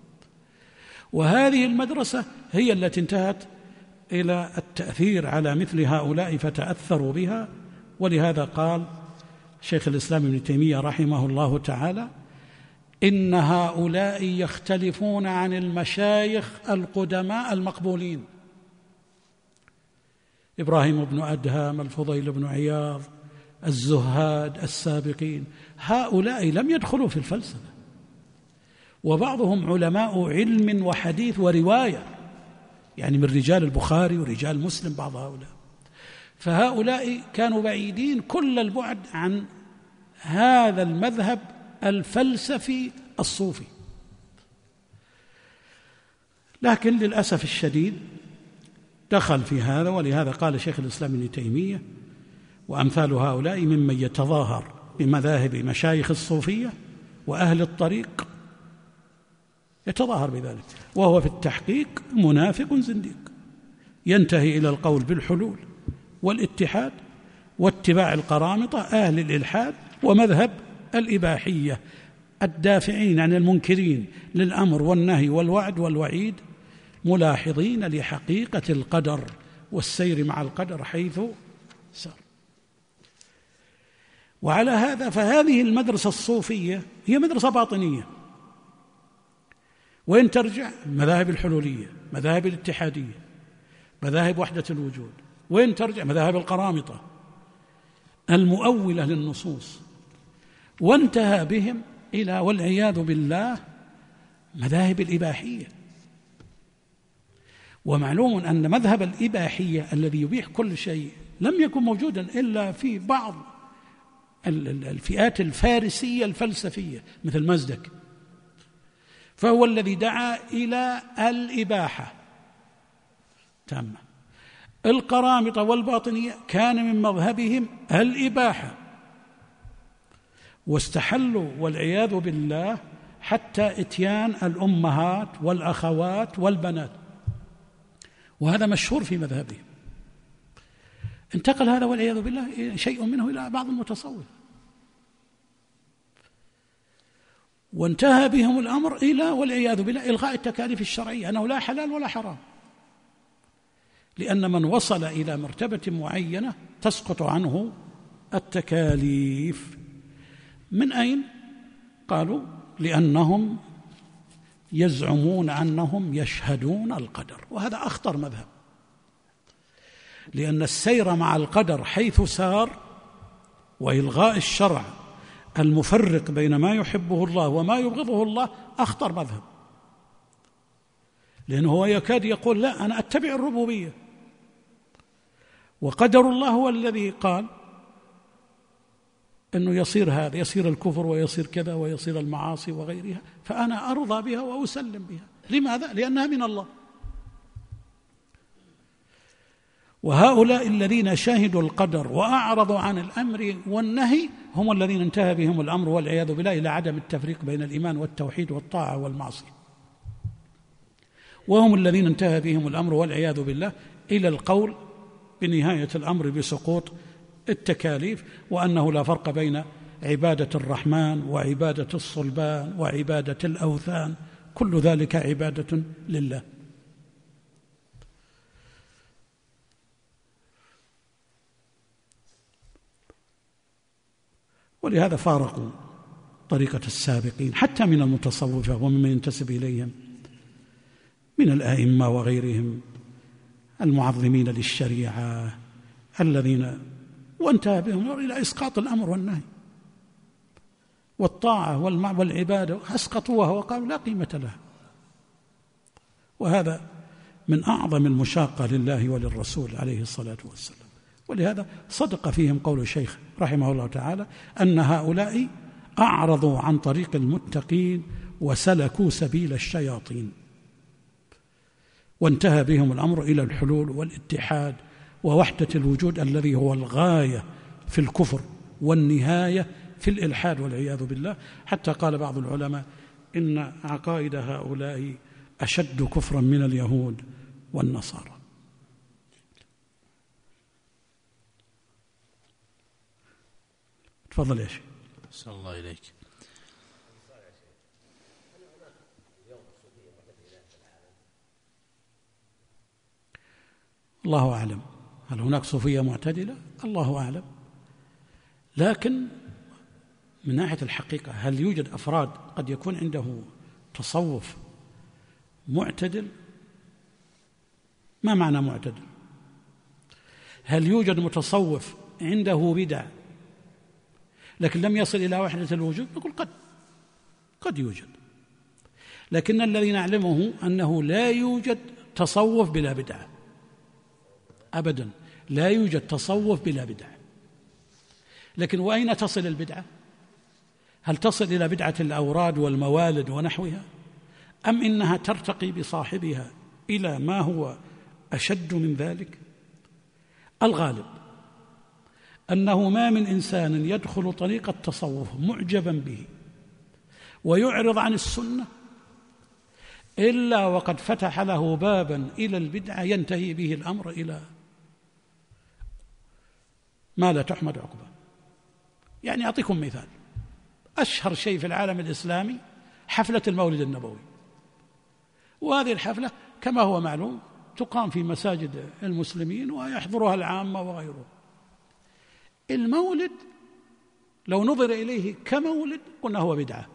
وهذه المدرسة هي التي انتهت إلى التأثير على مثل هؤلاء فتأثروا بها. ولهذا قال شيخ الإسلام ابن تيمية رحمه الله تعالى: إن هؤلاء يختلفون عن المشايخ القدماء المقبولين، إبراهيم بن أدهم، الفضيل بن عياض، الزهاد السابقين، هؤلاء لم يدخلوا في الفلسفة، وبعضهم علماء علم وحديث ورواية، يعني من رجال البخاري ورجال مسلم بعض هؤلاء. فهؤلاء كانوا بعيدين كل البعد عن هذا المذهب الفلسفي الصوفي. لكن للأسف الشديد دخل في هذا، ولهذا قال شيخ الإسلام ابن تيمية: وأمثال هؤلاء ممن يتظاهر بمذاهب مشايخ الصوفية وأهل الطريق، يتظاهر بذلك وهو في التحقيق منافق زنديق، ينتهي إلى القول بالحلول والاتحاد واتباع القرامطة أهل الإلحاد ومذهب الإباحية الدافعين عن المنكرين للأمر والنهي والوعد والوعيد، ملاحظين لحقيقة القدر والسير مع القدر حيث سار. وعلى هذا فهذه المدرسة الصوفية هي مدرسة باطنية، وين ترجع؟ مذاهب الحلولية، مذاهب الاتحادية، مذاهب وحدة الوجود. وين ترجع؟ مذاهب القرامطة المؤولة للنصوص. وانتهى بهم إلى والعياذ بالله مذاهب الإباحية. ومعلوم أن مذهب الإباحية الذي يبيح كل شيء لم يكن موجودا إلا في بعض الفئات الفارسية الفلسفية مثل مزدك، فهو الذي دعا إلى الإباحة تامة. القرامطة والباطنية كان من مذهبهم الإباحة، واستحلوا والعياذ بالله حتى إتيان الأمهات والأخوات والبنات، وهذا مشهور في مذهبهم. انتقل هذا والعياذ بالله شيء منه إلى بعض المتصوف، وانتهى بهم الأمر إلى والعياذ بالله إلغاء التكاليف الشرعية، أنه لا حلال ولا حرام، لأن من وصل إلى مرتبة معينة تسقط عنه التكاليف. من أين؟ قالوا لأنهم يزعمون أنهم يشهدون القدر، وهذا أخطر مذهب، لأن السير مع القدر حيث سار وإلغاء الشرع المفرق بين ما يحبه الله وما يبغضه الله أخطر مذهب، لأنه هو يكاد يقول لا أنا أتبع الربوبية، وقدر الله هو الذي قال أنه يصير هذا، يصير الكفر ويصير كذا ويصير المعاصي وغيرها، فأنا أرضى بها وأسلم بها. لماذا؟ لأنها من الله. وهؤلاء الذين شاهدوا القدر وأعرضوا عن الأمر والنهي هم الذين انتهى بهم الأمر والعياذ بالله إلى عدم التفريق بين الإيمان والتوحيد والطاعة والمعصية، وهم الذين انتهى بهم الأمر والعياذ بالله إلى القول بنهاية الأمر بسقوط التكاليف، وأنه لا فرق بين عبادة الرحمن وعبادة الصلبان وعبادة الأوثان، كل ذلك عبادة لله. ولهذا فارقوا طريقة السابقين حتى من المتصوفة وممن ينتسب إليهم من الآئمة وغيرهم المعظمين للشريعة الذين وانتهى بهم إلى إسقاط الأمر والنهي والطاعة والعبادة، أسقطوها وقالوا لا قيمة لها. وهذا من أعظم المشاقة لله وللرسول عليه الصلاة والسلام. ولهذا صدق فيهم قول الشيخ رحمه الله تعالى أن هؤلاء أعرضوا عن طريق المتقين وسلكوا سبيل الشياطين، وانتهى بهم الأمر إلى الحلول والاتحاد ووحدة الوجود الذي هو الغاية في الكفر والنهاية في الإلحاد والعياذ بالله. حتى قال بعض العلماء إن عقائد هؤلاء أشد كفرا من اليهود والنصارى. تفضل يا شيخ. أحسن الله إليك. الله أعلم، هل هناك صوفية معتدلة؟ الله أعلم. لكن من ناحية الحقيقة هل يوجد أفراد قد يكون عنده تصوف معتدل؟ ما معنى معتدل؟ هل يوجد متصوف عنده بدع لكن لم يصل إلى وحدة الوجود؟ نقول قد يوجد، لكن الذي نعلمه أنه لا يوجد تصوف بلا بدعة أبدا، لا يوجد تصوف بلا بدعة. لكن وأين تصل البدعة؟ هل تصل إلى بدعة الأوراد والموالد ونحوها، أم إنها ترتقي بصاحبها إلى ما هو أشد من ذلك؟ الغالب أنه ما من إنسان يدخل طريق التصوف معجبا به ويعرض عن السنة إلا وقد فتح له بابا إلى البدعة ينتهي به الأمر إلى ما لا تحمد عقباه. يعني أعطيكم مثال، أشهر شيء في العالم الإسلامي حفلة المولد النبوي، وهذه الحفلة كما هو معلوم تقام في مساجد المسلمين ويحضرها العامة وغيره. المولد لو نظر إليه كمولد قلنا هو بدعة،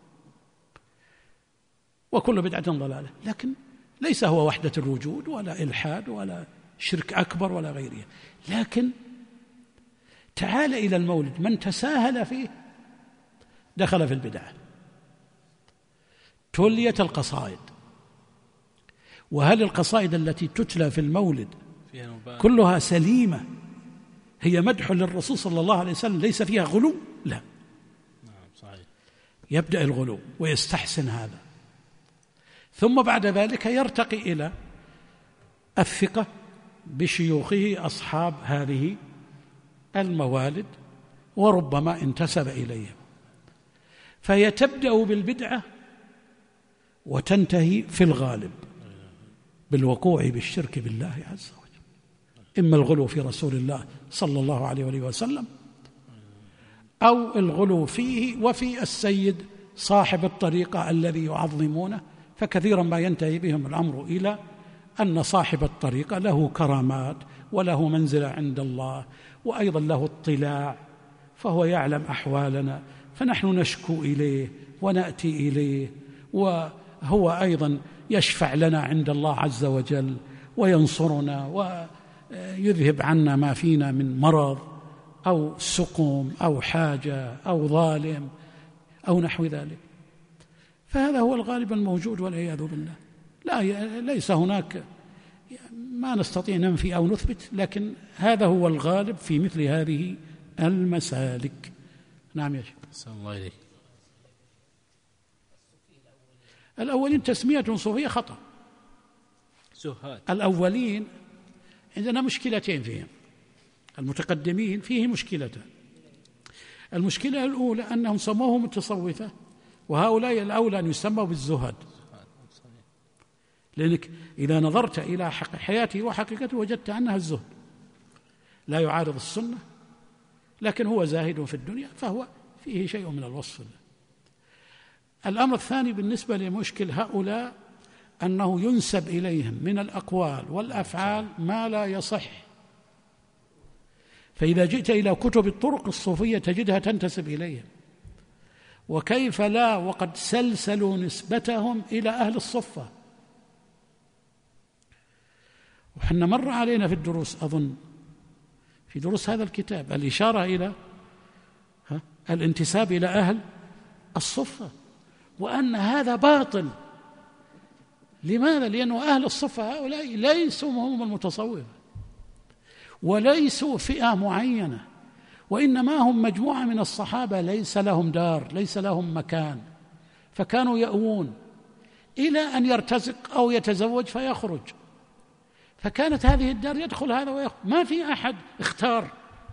وكل بدعة ضلالة، لكن ليس هو وحدة الوجود ولا إلحاد ولا شرك أكبر ولا غيره. لكن تعال إلى المولد، من تساهل فيه دخل في البدعة. تليت القصائد، وهل القصائد التي تتلى في المولد كلها سليمة هي مدح للرسول صلى الله عليه وسلم ليس فيها غلو؟ لا، صحيح. يبدأ الغلو ويستحسن هذا، ثم بعد ذلك يرتقي إلى الثقة بشيوخه أصحاب هذه الموالد وربما انتسب إليهم، فهي تبدأ بالبدعة وتنتهي في الغالب بالوقوع بالشرك بالله عز وجل، إما الغلو في رسول الله صلى الله عليه وسلم أو الغلو فيه وفي السيد صاحب الطريقة الذي يعظمونه. فكثيرا ما ينتهي بهم الأمر إلى أن صاحب الطريقة له كرامات وله منزلة عند الله وأيضا له اطلاع، فهو يعلم أحوالنا فنحن نشكو إليه ونأتي إليه، وهو أيضا يشفع لنا عند الله عز وجل وينصرنا ويذهب عنا ما فينا من مرض أو سقم أو حاجة أو ظالم أو نحو ذلك. فهذا هو الغالب الموجود والعياذ بالله. ليس هناك، ما نستطيع ننفي أو نثبت، لكن هذا هو الغالب في مثل هذه المسالك. نعم يا شيخ. أحسن الله إليك. الأولين تسمية صوفية خطأ. الأولين عندنا مشكلتين فيهم، المتقدمين فيه مشكلتان. المشكلة الأولى أنهم سموهم متصوفة، وهؤلاء الأولى أن يسموا بالزهد، لأنك إذا نظرت إلى حياته وحقيقته وجدت أنها الزهد. لا يعارض السنة، لكن هو زاهد في الدنيا، فهو فيه شيء من الوصف. الأمر الثاني بالنسبة لمشكل هؤلاء أنه ينسب إليهم من الأقوال والأفعال ما لا يصح، فإذا جئت إلى كتب الطرق الصوفية تجدها تنتسب إليهم، وكيف لا وقد سلسلوا نسبتهم إلى أهل الصفة. وحنا مر علينا في الدروس، أظن في دروس هذا الكتاب، الإشارة إلى الانتساب إلى أهل الصفة، وأن هذا باطل. لماذا؟ لأنه أهل الصفة هؤلاء ليسوا هم المتصوفة، وليسوا فئة معينة، وإنما هم مجموعة من الصحابة ليس لهم دار، ليس لهم مكان، فكانوا يأوون إلى أن يرتزق أو يتزوج فيخرج، فكانت هذه الدار يدخل هذا ويخرج، ما في أحد اختار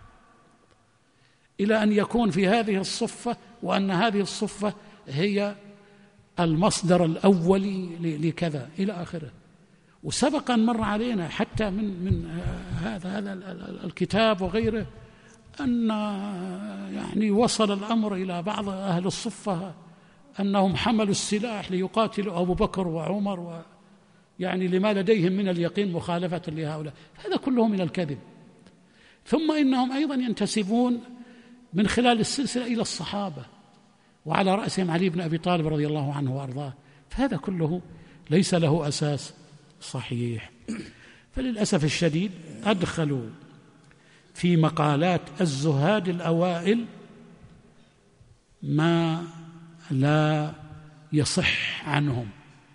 إلى أن يكون في هذه الصفة، وأن هذه الصفة هي المصدر الأولي لكذا إلى آخره. وسبق أن مر علينا حتى من هذا الكتاب وغيره أن يعني وصل الأمر إلى بعض أهل الصفة أنهم حملوا السلاح ليقاتلوا أبو بكر وعمر، يعني لما لديهم من اليقين مخالفة لهؤلاء. هذا كله من الكذب. ثم إنهم أيضا ينتسبون من خلال السلسلة إلى الصحابة، وعلى رأسهم علي بن أبي طالب رضي الله عنه وأرضاه، فهذا كله ليس له أساس صحيح. فللأسف الشديد أدخلوا في مقالات الزهاد الأوائل ما لا يصح عنهم،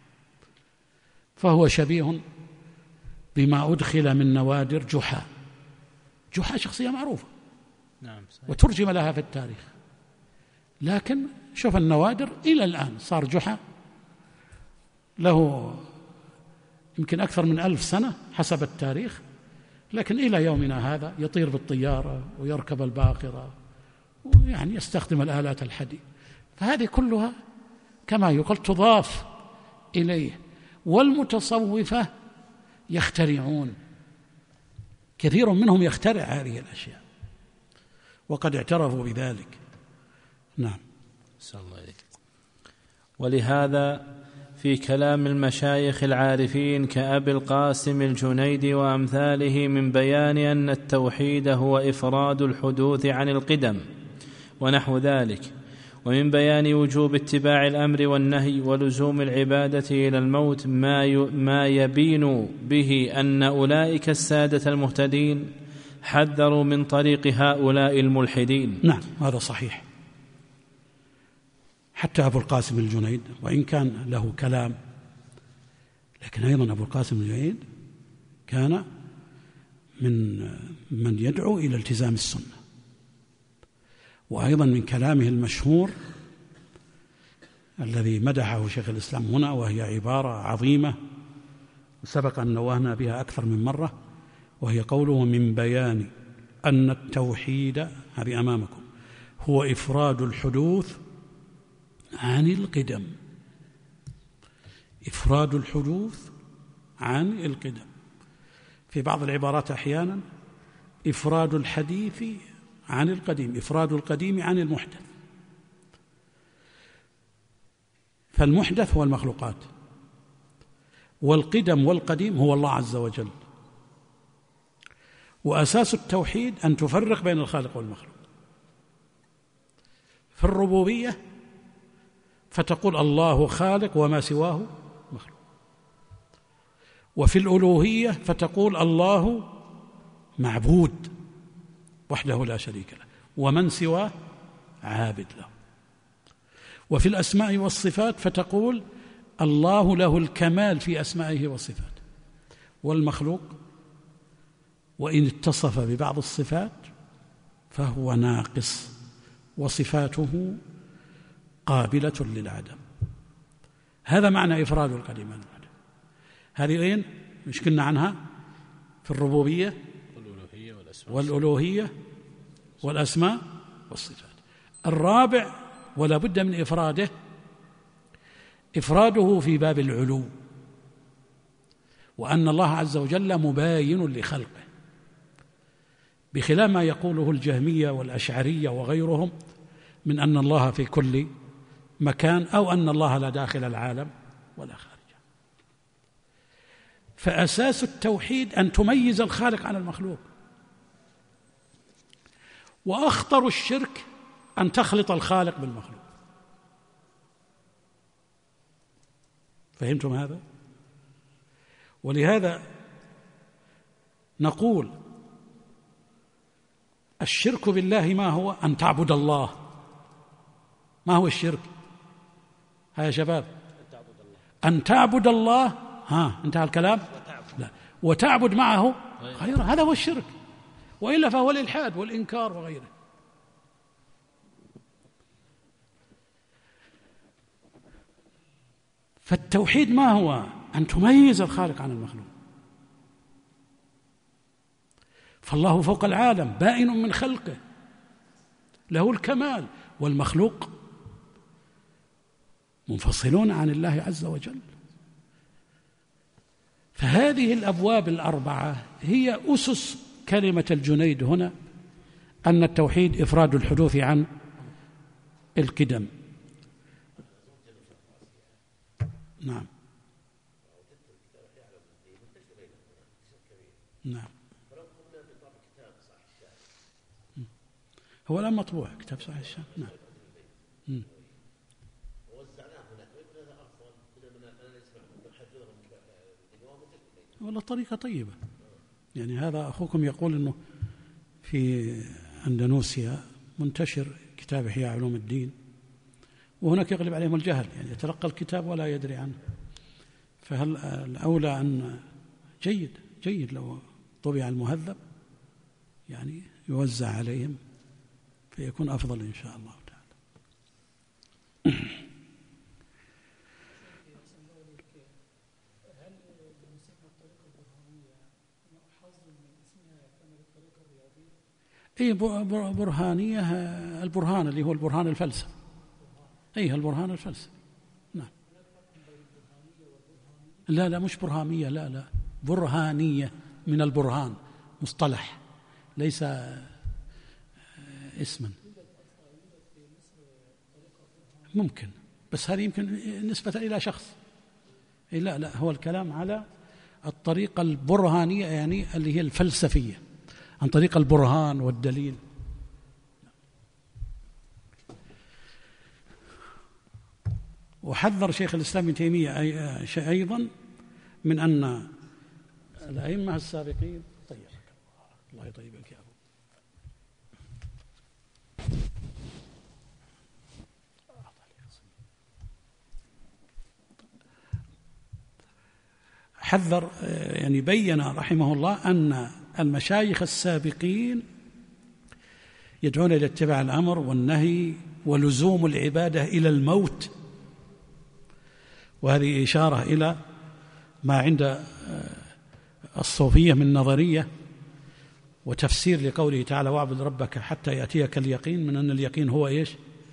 فهو شبيه بما أدخل من نوادر جحا. جحا شخصية معروفة، نعم، وترجم لها في التاريخ، لكن شوف النوادر إلى الآن صار جحا له يمكن أكثر من 1000 سنة حسب التاريخ، لكن إلى يومنا هذا يطير بالطيارة ويركب الباخرة ويعني يستخدم الآلات الحديثة. فهذه كلها كما يقال تضاف إليه. والمتصوفة يخترعون، كثير منهم يخترع هذه الأشياء وقد اعترفوا بذلك. نعم. صلى الله عليه. ولهذا في كلام المشايخ العارفين كأبي القاسم الجنيدي وأمثاله من بيان أن التوحيد هو إفراد الحدوث عن القدم ونحو ذلك، ومن بيان وجوب اتباع الأمر والنهي ولزوم العبادة إلى الموت ما يبين به أن أولئك السادة المهتدين حذروا من طريق هؤلاء الملحدين. نعم، هذا صحيح. حتى أبو القاسم الجنيد وإن كان له كلام، لكن أيضا أبو القاسم الجنيد كان من يدعو إلى التزام السنة. وأيضا من كلامه المشهور الذي مدحه شيخ الإسلام هنا، وهي عبارة عظيمة وسبق أن نوهنا بها أكثر من مرة، وهي قوله من بيان أن التوحيد، هذه أمامكم، هو إفراد الحدوث عن القدم. إفراد الحدوث عن القدم. في بعض العبارات أحيانا إفراد الحديث عن القديم، إفراد القديم عن المحدث. فالمحدث هو المخلوقات، والقدم والقديم هو الله عز وجل. وأساس التوحيد أن تفرق بين الخالق والمخلوق. في الربوبية فتقول الله خالق وما سواه مخلوق، وفي الألوهية فتقول الله معبود وحده لا شريك له ومن سواه عابد له. وفي الأسماء والصفات فتقول الله له الكمال في أسمائه وصفاته، والمخلوق وإن اتصف ببعض الصفات فهو ناقص وصفاته قابلة للعدم. هذا معنى إفراد القديم عن العدم. هذه أين مش كنا عنها في الربوبية والألوهية والأسماء والصفات. الرابع ولا بد من إفراده في باب العلو، وأن الله عز وجل مباين لخلقه. بخلاف ما يقوله الجهمية والأشعرية وغيرهم من أن الله في كل مكان أو أن الله لا داخل العالم ولا خارجه. فأساس التوحيد أن تميز الخالق عن المخلوق، وأخطر الشرك أن تخلط الخالق بالمخلوق. فهمتم هذا؟ ولهذا نقول الشرك بالله ما هو؟ أن تعبد الله. ما هو الشرك؟ ها يا شباب، أن تعبد الله. ها، انتهى الكلام؟ لا، وتعبد معه غيره، هذا هو الشرك، وإلا فهو الإلحاد والإنكار وغيره. فالتوحيد ما هو؟ أن تميز الخالق عن المخلوق. فالله فوق العالم بائن من خلقه، له الكمال، والمخلوق منفصلون عن الله عز وجل. فهذه الأبواب الأربعة هي أسس كلمة الجنيد هنا، أن التوحيد إفراد الحدوث عن القدم. نعم نعم. هو الآن مطبوع كتاب صحيح الشام. نعم. والله طريقة طيبة. يعني هذا أخوكم يقول أنه في أندونيسيا منتشر كتاب إحياء علوم الدين، وهناك يغلب عليهم الجهل، يعني يتلقى الكتاب ولا يدري عنه. فهل الأولى أن جيد لو طبع المهذب يعني يوزع عليهم فيكون أفضل إن شاء الله تعالى. برهانية، البرهان اللي هو البرهان الفلسفي. البرهان الفلسفي. نعم. لا مش برهانية، لا برهانية من البرهان، مصطلح ليس اسما. ممكن، بس هذه يمكن نسبة إلى شخص. لا هو الكلام على الطريقة البرهانية، يعني اللي هي الفلسفية، عن طريق البرهان والدليل. وحذر شيخ الإسلام ابن تيمية أيضا من أن الأئمة السابقين، طيبك الله يطيبك يا أبو، حذر يعني بين رحمه الله أن المشايخ السابقين يدعون إلى اتباع الأمر والنهي ولزوم العبادة إلى الموت. وهذه إشارة إلى ما عند الصوفية من نظرية وتفسير لقوله تعالى واعبد ربك حتى يأتيك اليقين، من أن اليقين هو إيش؟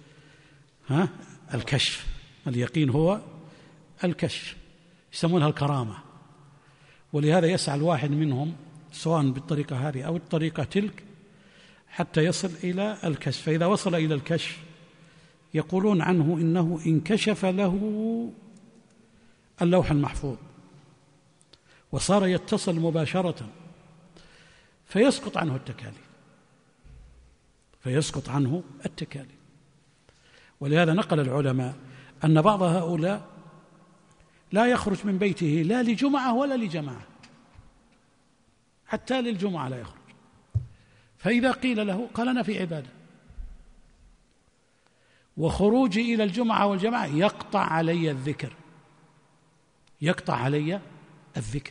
الكشف. اليقين هو الكشف، يسمونها الكرامة. ولهذا يسعى الواحد منهم سواء بالطريقة هذه أو الطريقة تلك حتى يصل إلى الكشف. فإذا وصل إلى الكشف يقولون عنه إنه انكشف له اللوح المحفوظ وصار يتصل مباشرة، فيسقط عنه التكاليف. ولهذا نقل العلماء أن بعض هؤلاء لا يخرج من بيته لا لجمعة ولا لجماعة، حتى للجمعة لا يخرج. فإذا قيل له قال أنا في عبادة، وخروجي إلى الجمعة والجماعة يقطع علي الذكر.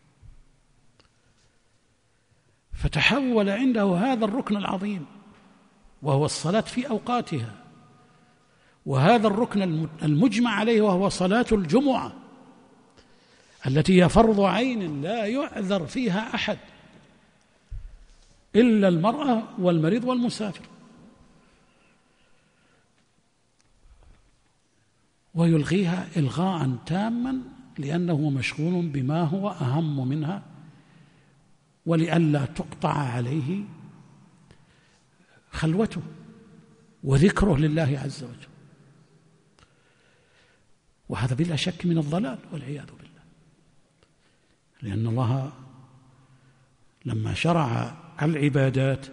فتحول عنده هذا الركن العظيم وهو الصلاة في أوقاتها، وهذا الركن المجمع عليه وهو صلاة الجمعة التي هي فرض عين لا يعذر فيها أحد إلا المرأة والمريض والمسافر، ويلغيها إلغاء تاما لأنه مشغول بما هو أهم منها، ولئلا تقطع عليه خلوته وذكره لله عز وجل، وهذا بلا شك من الضلال والعياذ بالله، لأن الله لما شرع العبادات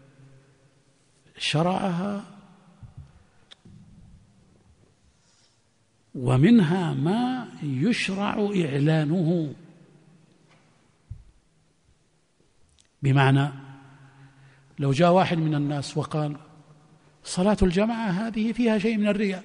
شرعها ومنها ما يشرع إعلانه، بمعنى لو جاء واحد من الناس وقال صلاة الجماعة هذه فيها شيء من الرياء،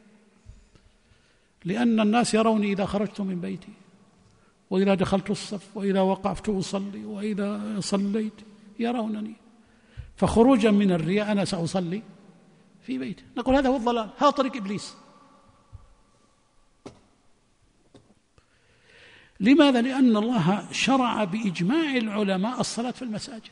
لأن الناس يروني إذا خرجت من بيتي وإذا دخلت الصف وإذا وقفت أصلي وإذا صليت يرونني، فخروجا من الرياء أنا سأصلي في بيتي. نقول هذا هو الضلال، هذا طريق إبليس. لماذا؟ لأن الله شرع بإجماع العلماء الصلاة في المساجد،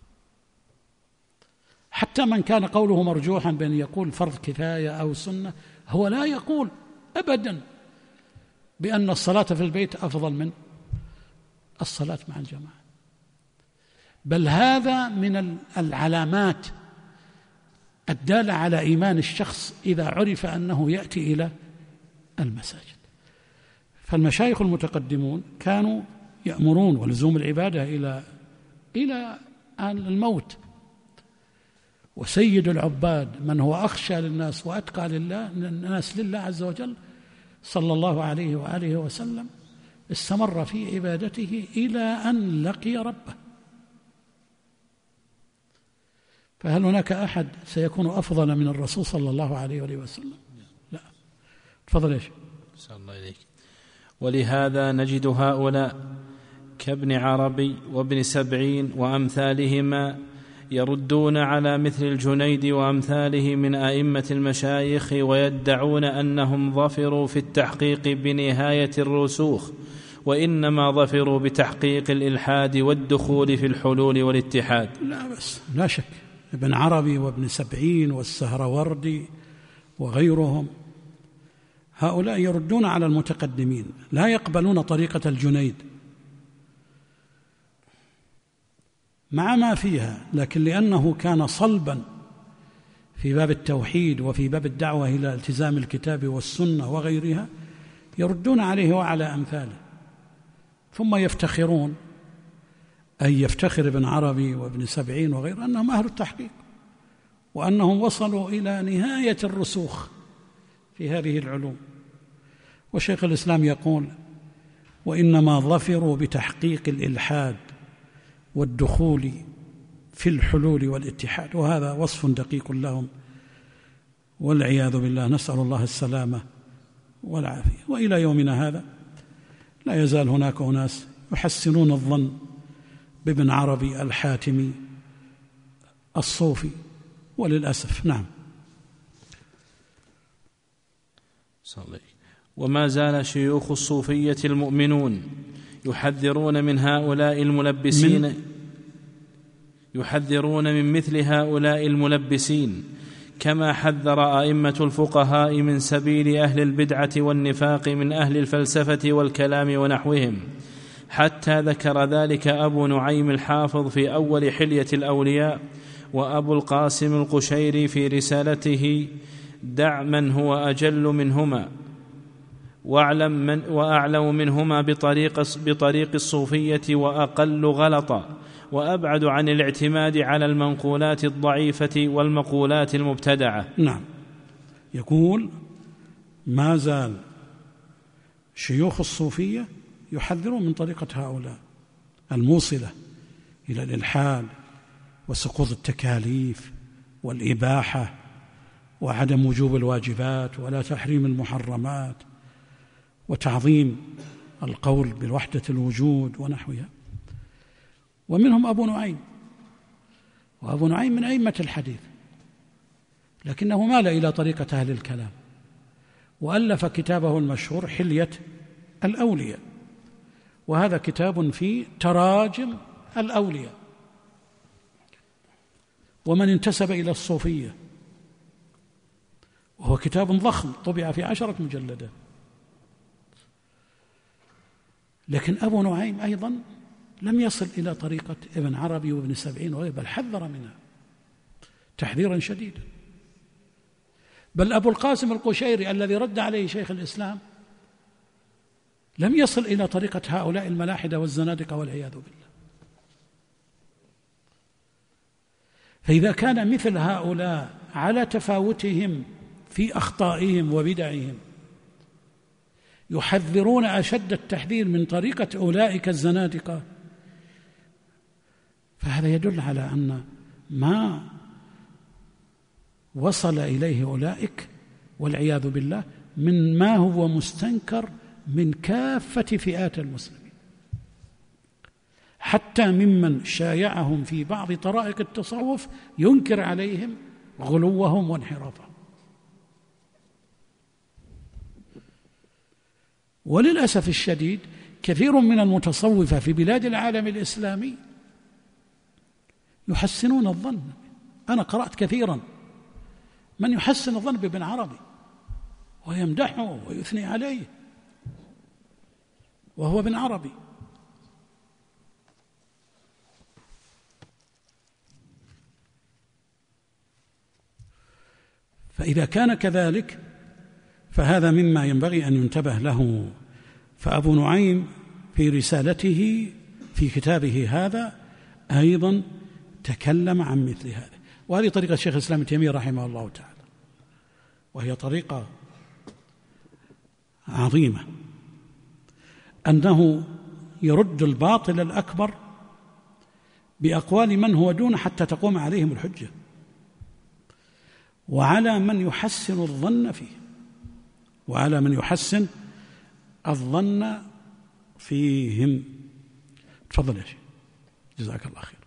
حتى من كان قوله مرجوحا بأن يقول فرض كفاية أو سنة، هو لا يقول أبدا بأن الصلاة في البيت أفضل من الصلاة مع الجماعة، بل هذا من العلامات الدالة على إيمان الشخص إذا عرف أنه يأتي إلى المساجد. فالمشايخ المتقدمون كانوا يأمرون ولزوم العبادة إلى الموت، وسيد العباد من هو أخشى للناس وأتقى الناس لله عز وجل صلى الله عليه وآله وسلم استمر في عبادته إلى أن لقي ربه. فهل هناك أحد سيكون أفضل من الرسول صلى الله عليه وآله وسلم؟ لا. تفضل يا شيخ. أحسن الله إليك. ولهذا نجد هؤلاء كابن عربي وابن سبعين وأمثالهما يردون على مثل الجنيد وأمثاله من أئمة المشايخ، ويدعون أنهم ظفروا في التحقيق بنهاية الرسوخ، وإنما ظفروا بتحقيق الإلحاد والدخول في الحلول والاتحاد. لا بس لا شك، ابن عربي وابن سبعين والسهروردي وغيرهم هؤلاء يردون على المتقدمين، لا يقبلون طريقة الجنيد مع ما فيها، لكن لأنه كان صلبا في باب التوحيد وفي باب الدعوة إلى التزام الكتاب والسنة وغيرها يردون عليه وعلى أمثاله، ثم يفتخرون، أي يفتخر ابن عربي وابن سبعين وغيره أنهم أهل التحقيق، وأنهم وصلوا إلى نهاية الرسوخ في هذه العلوم. وشيخ الإسلام يقول وإنما ظفروا بتحقيق الإلحاد والدخول في الحلول والاتحاد، وهذا وصف دقيق لهم والعياذ بالله، نسأل الله السلامة والعافية. وإلى يومنا هذا لا يزال هناك أناس يحسنون الظن بابن عربي الحاتمي الصوفي، وللأسف. نعم. صلي. وما زال شيوخ الصوفية المؤمنون يحذرون من هؤلاء الملبسين، يحذرون من مثل هؤلاء الملبسين، كما حذر أئمة الفقهاء من سبيل أهل البدعة والنفاق من أهل الفلسفة والكلام ونحوهم، حتى ذكر ذلك أبو نعيم الحافظ في أول حلية الأولياء، وأبو القاسم القشيري في رسالته دع من هو أجل منهما وأعلم منهما بطريق الصوفية وأقل غلطا وأبعد عن الاعتماد على المنقولات الضعيفة والمقولات المبتدعة. نعم. يقول ما زال شيوخ الصوفية يحذرون من طريقة هؤلاء الموصلة إلى الإلحاد وسقوط التكاليف والإباحة وعدم وجوب الواجبات ولا تحريم المحرمات وتعظيم القول بالوحدة الوجود ونحوها. ومنهم أبو نعيم، وأبو نعيم من أئمة الحديث، لكنه مال إلى طريقة أهل الكلام، وألف كتابه المشهور حلية الأولياء، وهذا كتاب فيه تراجم الأولياء ومن انتسب إلى الصوفية، وهو كتاب ضخم طبع في 10 مجلدات. لكن أبو نعيم أيضا لم يصل إلى طريقة ابن عربي وابن سبعين وغيره، بل حذر منها، تحذيرا شديدا. بل أبو القاسم القشيري الذي رد عليه شيخ الإسلام لم يصل إلى طريقة هؤلاء الملاحدة والزنادقة والعياذ بالله. فإذا كان مثل هؤلاء على تفاوتهم في أخطائهم وبدعهم يحذرون أشد التحذير من طريقة أولئك الزنادقة، فهذا يدل على أن ما وصل إليه أولئك والعياذ بالله من ما هو مستنكر من كافة فئات المسلمين، حتى ممن شايعهم في بعض طرائق التصوف ينكر عليهم غلوهم وانحرافهم. وللأسف الشديد كثير من المتصوفة في بلاد العالم الإسلامي يحسنون الظن. أنا قرأت كثيرا من يحسن الظن بابن عربي ويمدحه ويثني عليه وهو ابن عربي. فإذا كان كذلك فهذا مما ينبغي أن ينتبه له. فأبو نعيم في رسالته في كتابه هذا أيضا تكلم عن مثل هذا، وهذه طريقة شيخ الإسلام ابن تيمية رحمه الله تعالى، وهي طريقة عظيمة، أنه يرد الباطل الأكبر بأقوال من هو دون حتى تقوم عليهم الحجة، وعلى من يحسن الظن فيه، وعلى من يحسن الظن فيهم. تفضل يا شيخ، جزاك الله خير.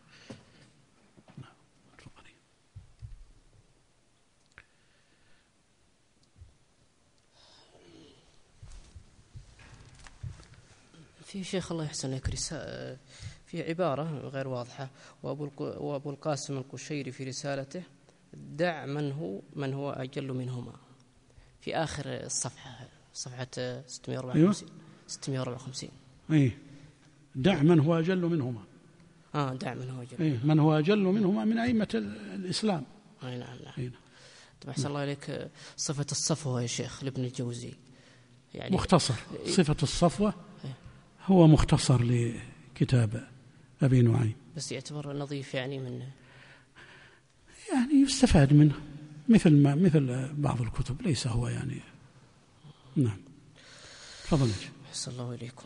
في شيخ الله يحسن لك في عبارة غير واضحة، وأبو القاسم القشيري في رسالته دع من هو أجل منهما، في آخر الصفحة، صفحة 654. أيوة. 654. أي دع من هو أجل منهما. دع من هو أجل. من هو أجل منهما من أئمة الإسلام. أي نعم. أحسن الله عليك. صفة الصفوة يا شيخ لابن الجوزي، يعني مختصر صفة الصفوة هو مختصر لكتاب أبي نعيم، بس يعتبر نظيف يعني منه، يعني يستفاد منه مثل بعض الكتب، ليس هو يعني. نعم تفضل. أحسن الله إليكم.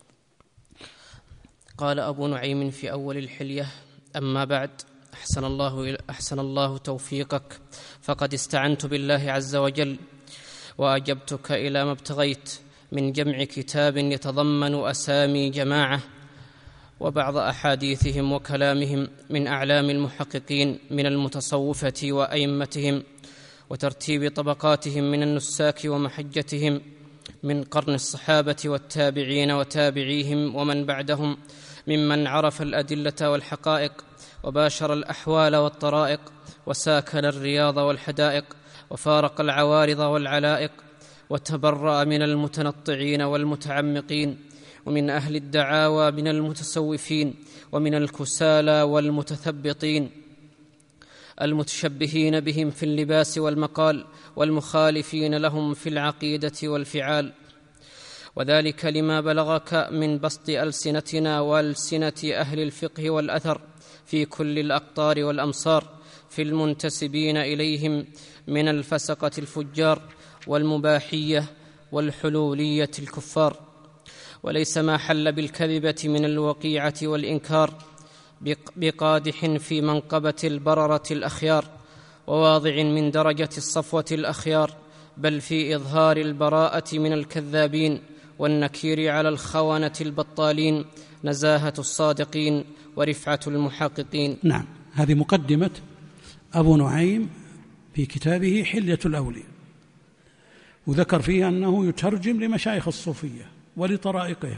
قال أبو نعيم في أول الحلية: أما بعد، أحسن الله توفيقك، فقد استعنت بالله عز وجل وأجبتك إلى ما ابتغيت من جمع كتاب يتضمن أسامي جماعة وبعض أحاديثهم وكلامهم من أعلام المحققين من المتصوفة وأئمتهم، وترتيب طبقاتهم من النساك ومحجتهم من قرن الصحابة والتابعين وتابعيهم ومن بعدهم، ممن عرف الأدلة والحقائق وباشر الأحوال والطرائق وساكن الرياض والحدائق وفارق العوارض والعلائق، وتبرأ من المتنطعين والمتعمقين، ومن أهل الدعاوى من المتصوفين، ومن الكسالى والمتثبطين المتشبهين بهم في اللباس والمقال، والمخالفين لهم في العقيدة والفعال. وذلك لما بلغك من بسط ألسنتنا وألسنة أهل الفقه والأثر في كل الأقطار والأمصار في المنتسبين إليهم من الفسقة الفجار والمباحية والحلولية الكفار، وليس ما حل بالكذبة من الوقيعة والإنكار بقادح في منقبة البررة الأخيار وواضع من درجة الصفوة الأخيار، بل في إظهار البراءة من الكذابين والنكير على الخونة البطالين، نزاهة الصادقين ورفعة المحققين. نعم، هذه مقدمة أبو نعيم في كتابه حلية الأولياء، وذكر فيه أنه يترجم لمشايخ الصوفية ولطرائقهم،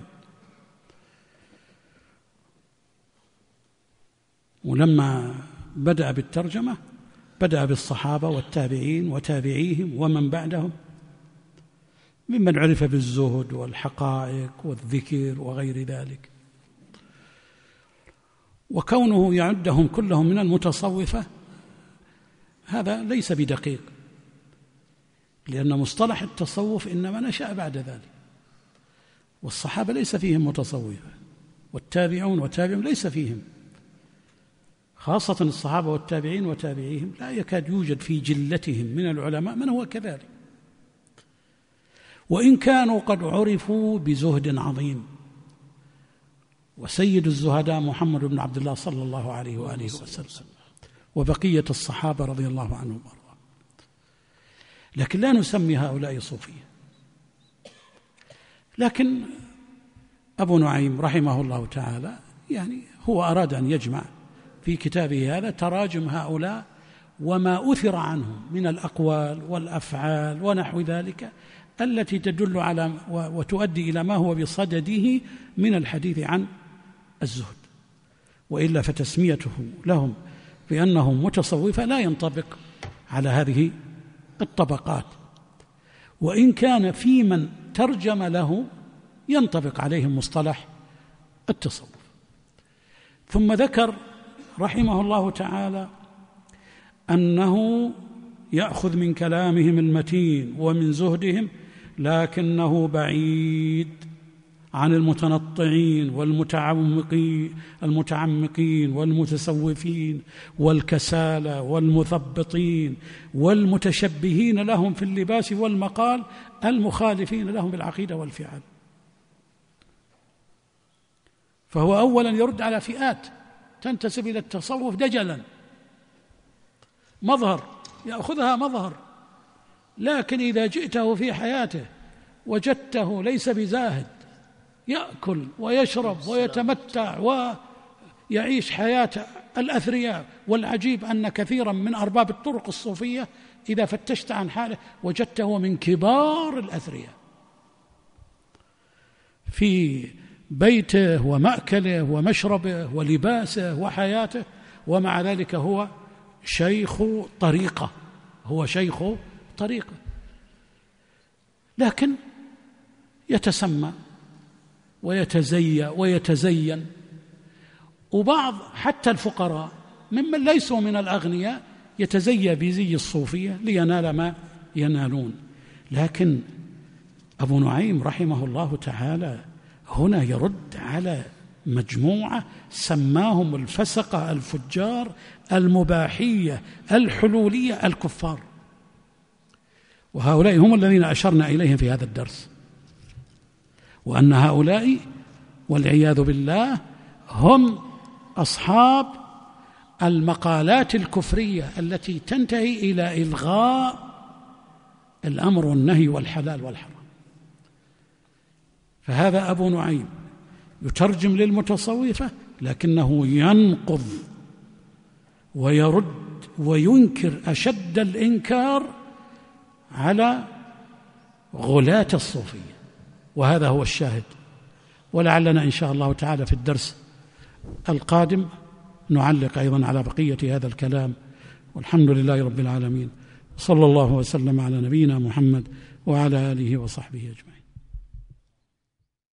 ولما بدأ بالترجمة بدأ بالصحابة والتابعين وتابعيهم ومن بعدهم ممن عرف بالزهد والحقائق والذكر وغير ذلك. وكونه يعدهم كلهم من المتصوفة هذا ليس بدقيق، لأن مصطلح التصوف إنما نشأ بعد ذلك، والصحابة ليس فيهم متصوفة، والتابعون وتابعهم ليس فيهم، خاصة الصحابة والتابعين وتابعيهم لا يكاد يوجد في جلتهم من العلماء من هو كذلك، وإن كانوا قد عرفوا بزهد عظيم. وسيد الزهداء محمد بن عبد الله صلى الله عليه وآله وسلم، وبقية الصحابة رضي الله عنهم وارضاهم، لكن لا نسمي هؤلاء صوفية. لكن أبو نعيم رحمه الله تعالى يعني هو أراد أن يجمع في كتابه هذا تراجم هؤلاء وما أثر عنهم من الأقوال والأفعال ونحو ذلك التي تدل على وتؤدي إلى ما هو بصدده من الحديث عن الزهد، وإلا فتسميته لهم بأنهم متصوفة لا ينطبق على هذه الطبقات، وإن كان في من ترجم له ينطبق عليهم مصطلح التصوف. ثم ذكر رحمه الله تعالى أنه يأخذ من كلامهم المتين ومن زهدهم، لكنه بعيد عن المتنطعين والمتعمقين والمتسوفين والكسالى والمثبطين والمتشبهين لهم في اللباس والمقال المخالفين لهم بالعقيدة والفعل. فهو أولا يرد على فئات تنتسب إلى التصوف دجلا، مظهر يأخذها مظهر، لكن إذا جئته في حياته وجدته ليس بزاهد، يأكل ويشرب ويتمتع ويعيش حياة الأثرياء. والعجيب أن كثيرا من أرباب الطرق الصوفية إذا فتشت عن حاله وجدته من كبار الأثرياء في بيته ومأكله ومشربه ولباسه وحياته، ومع ذلك هو شيخ طريقة، لكن يتسمى ويتزين. وبعض حتى الفقراء ممن ليسوا من الأغنياء يتزيى بزي الصوفية لينال ما ينالون. لكن أبو نعيم رحمه الله تعالى هنا يرد على مجموعة سماهم الفسقة الفجار المباحية الحلولية الكفار، وهؤلاء هم الذين أشرنا إليهم في هذا الدرس، وأن هؤلاء والعياذ بالله هم أصحاب المقالات الكفرية التي تنتهي إلى إلغاء الأمر والنهي والحلال والحرام. فهذا أبو نعيم يترجم للمتصوفة، لكنه ينقض ويرد وينكر أشد الإنكار على غلاة الصوفية، وهذا هو الشاهد. ولعلنا إن شاء الله تعالى في الدرس القادم نعلق أيضا على بقية هذا الكلام، والحمد لله رب العالمين، صلى الله وسلم على نبينا محمد وعلى آله وصحبه أجمعين.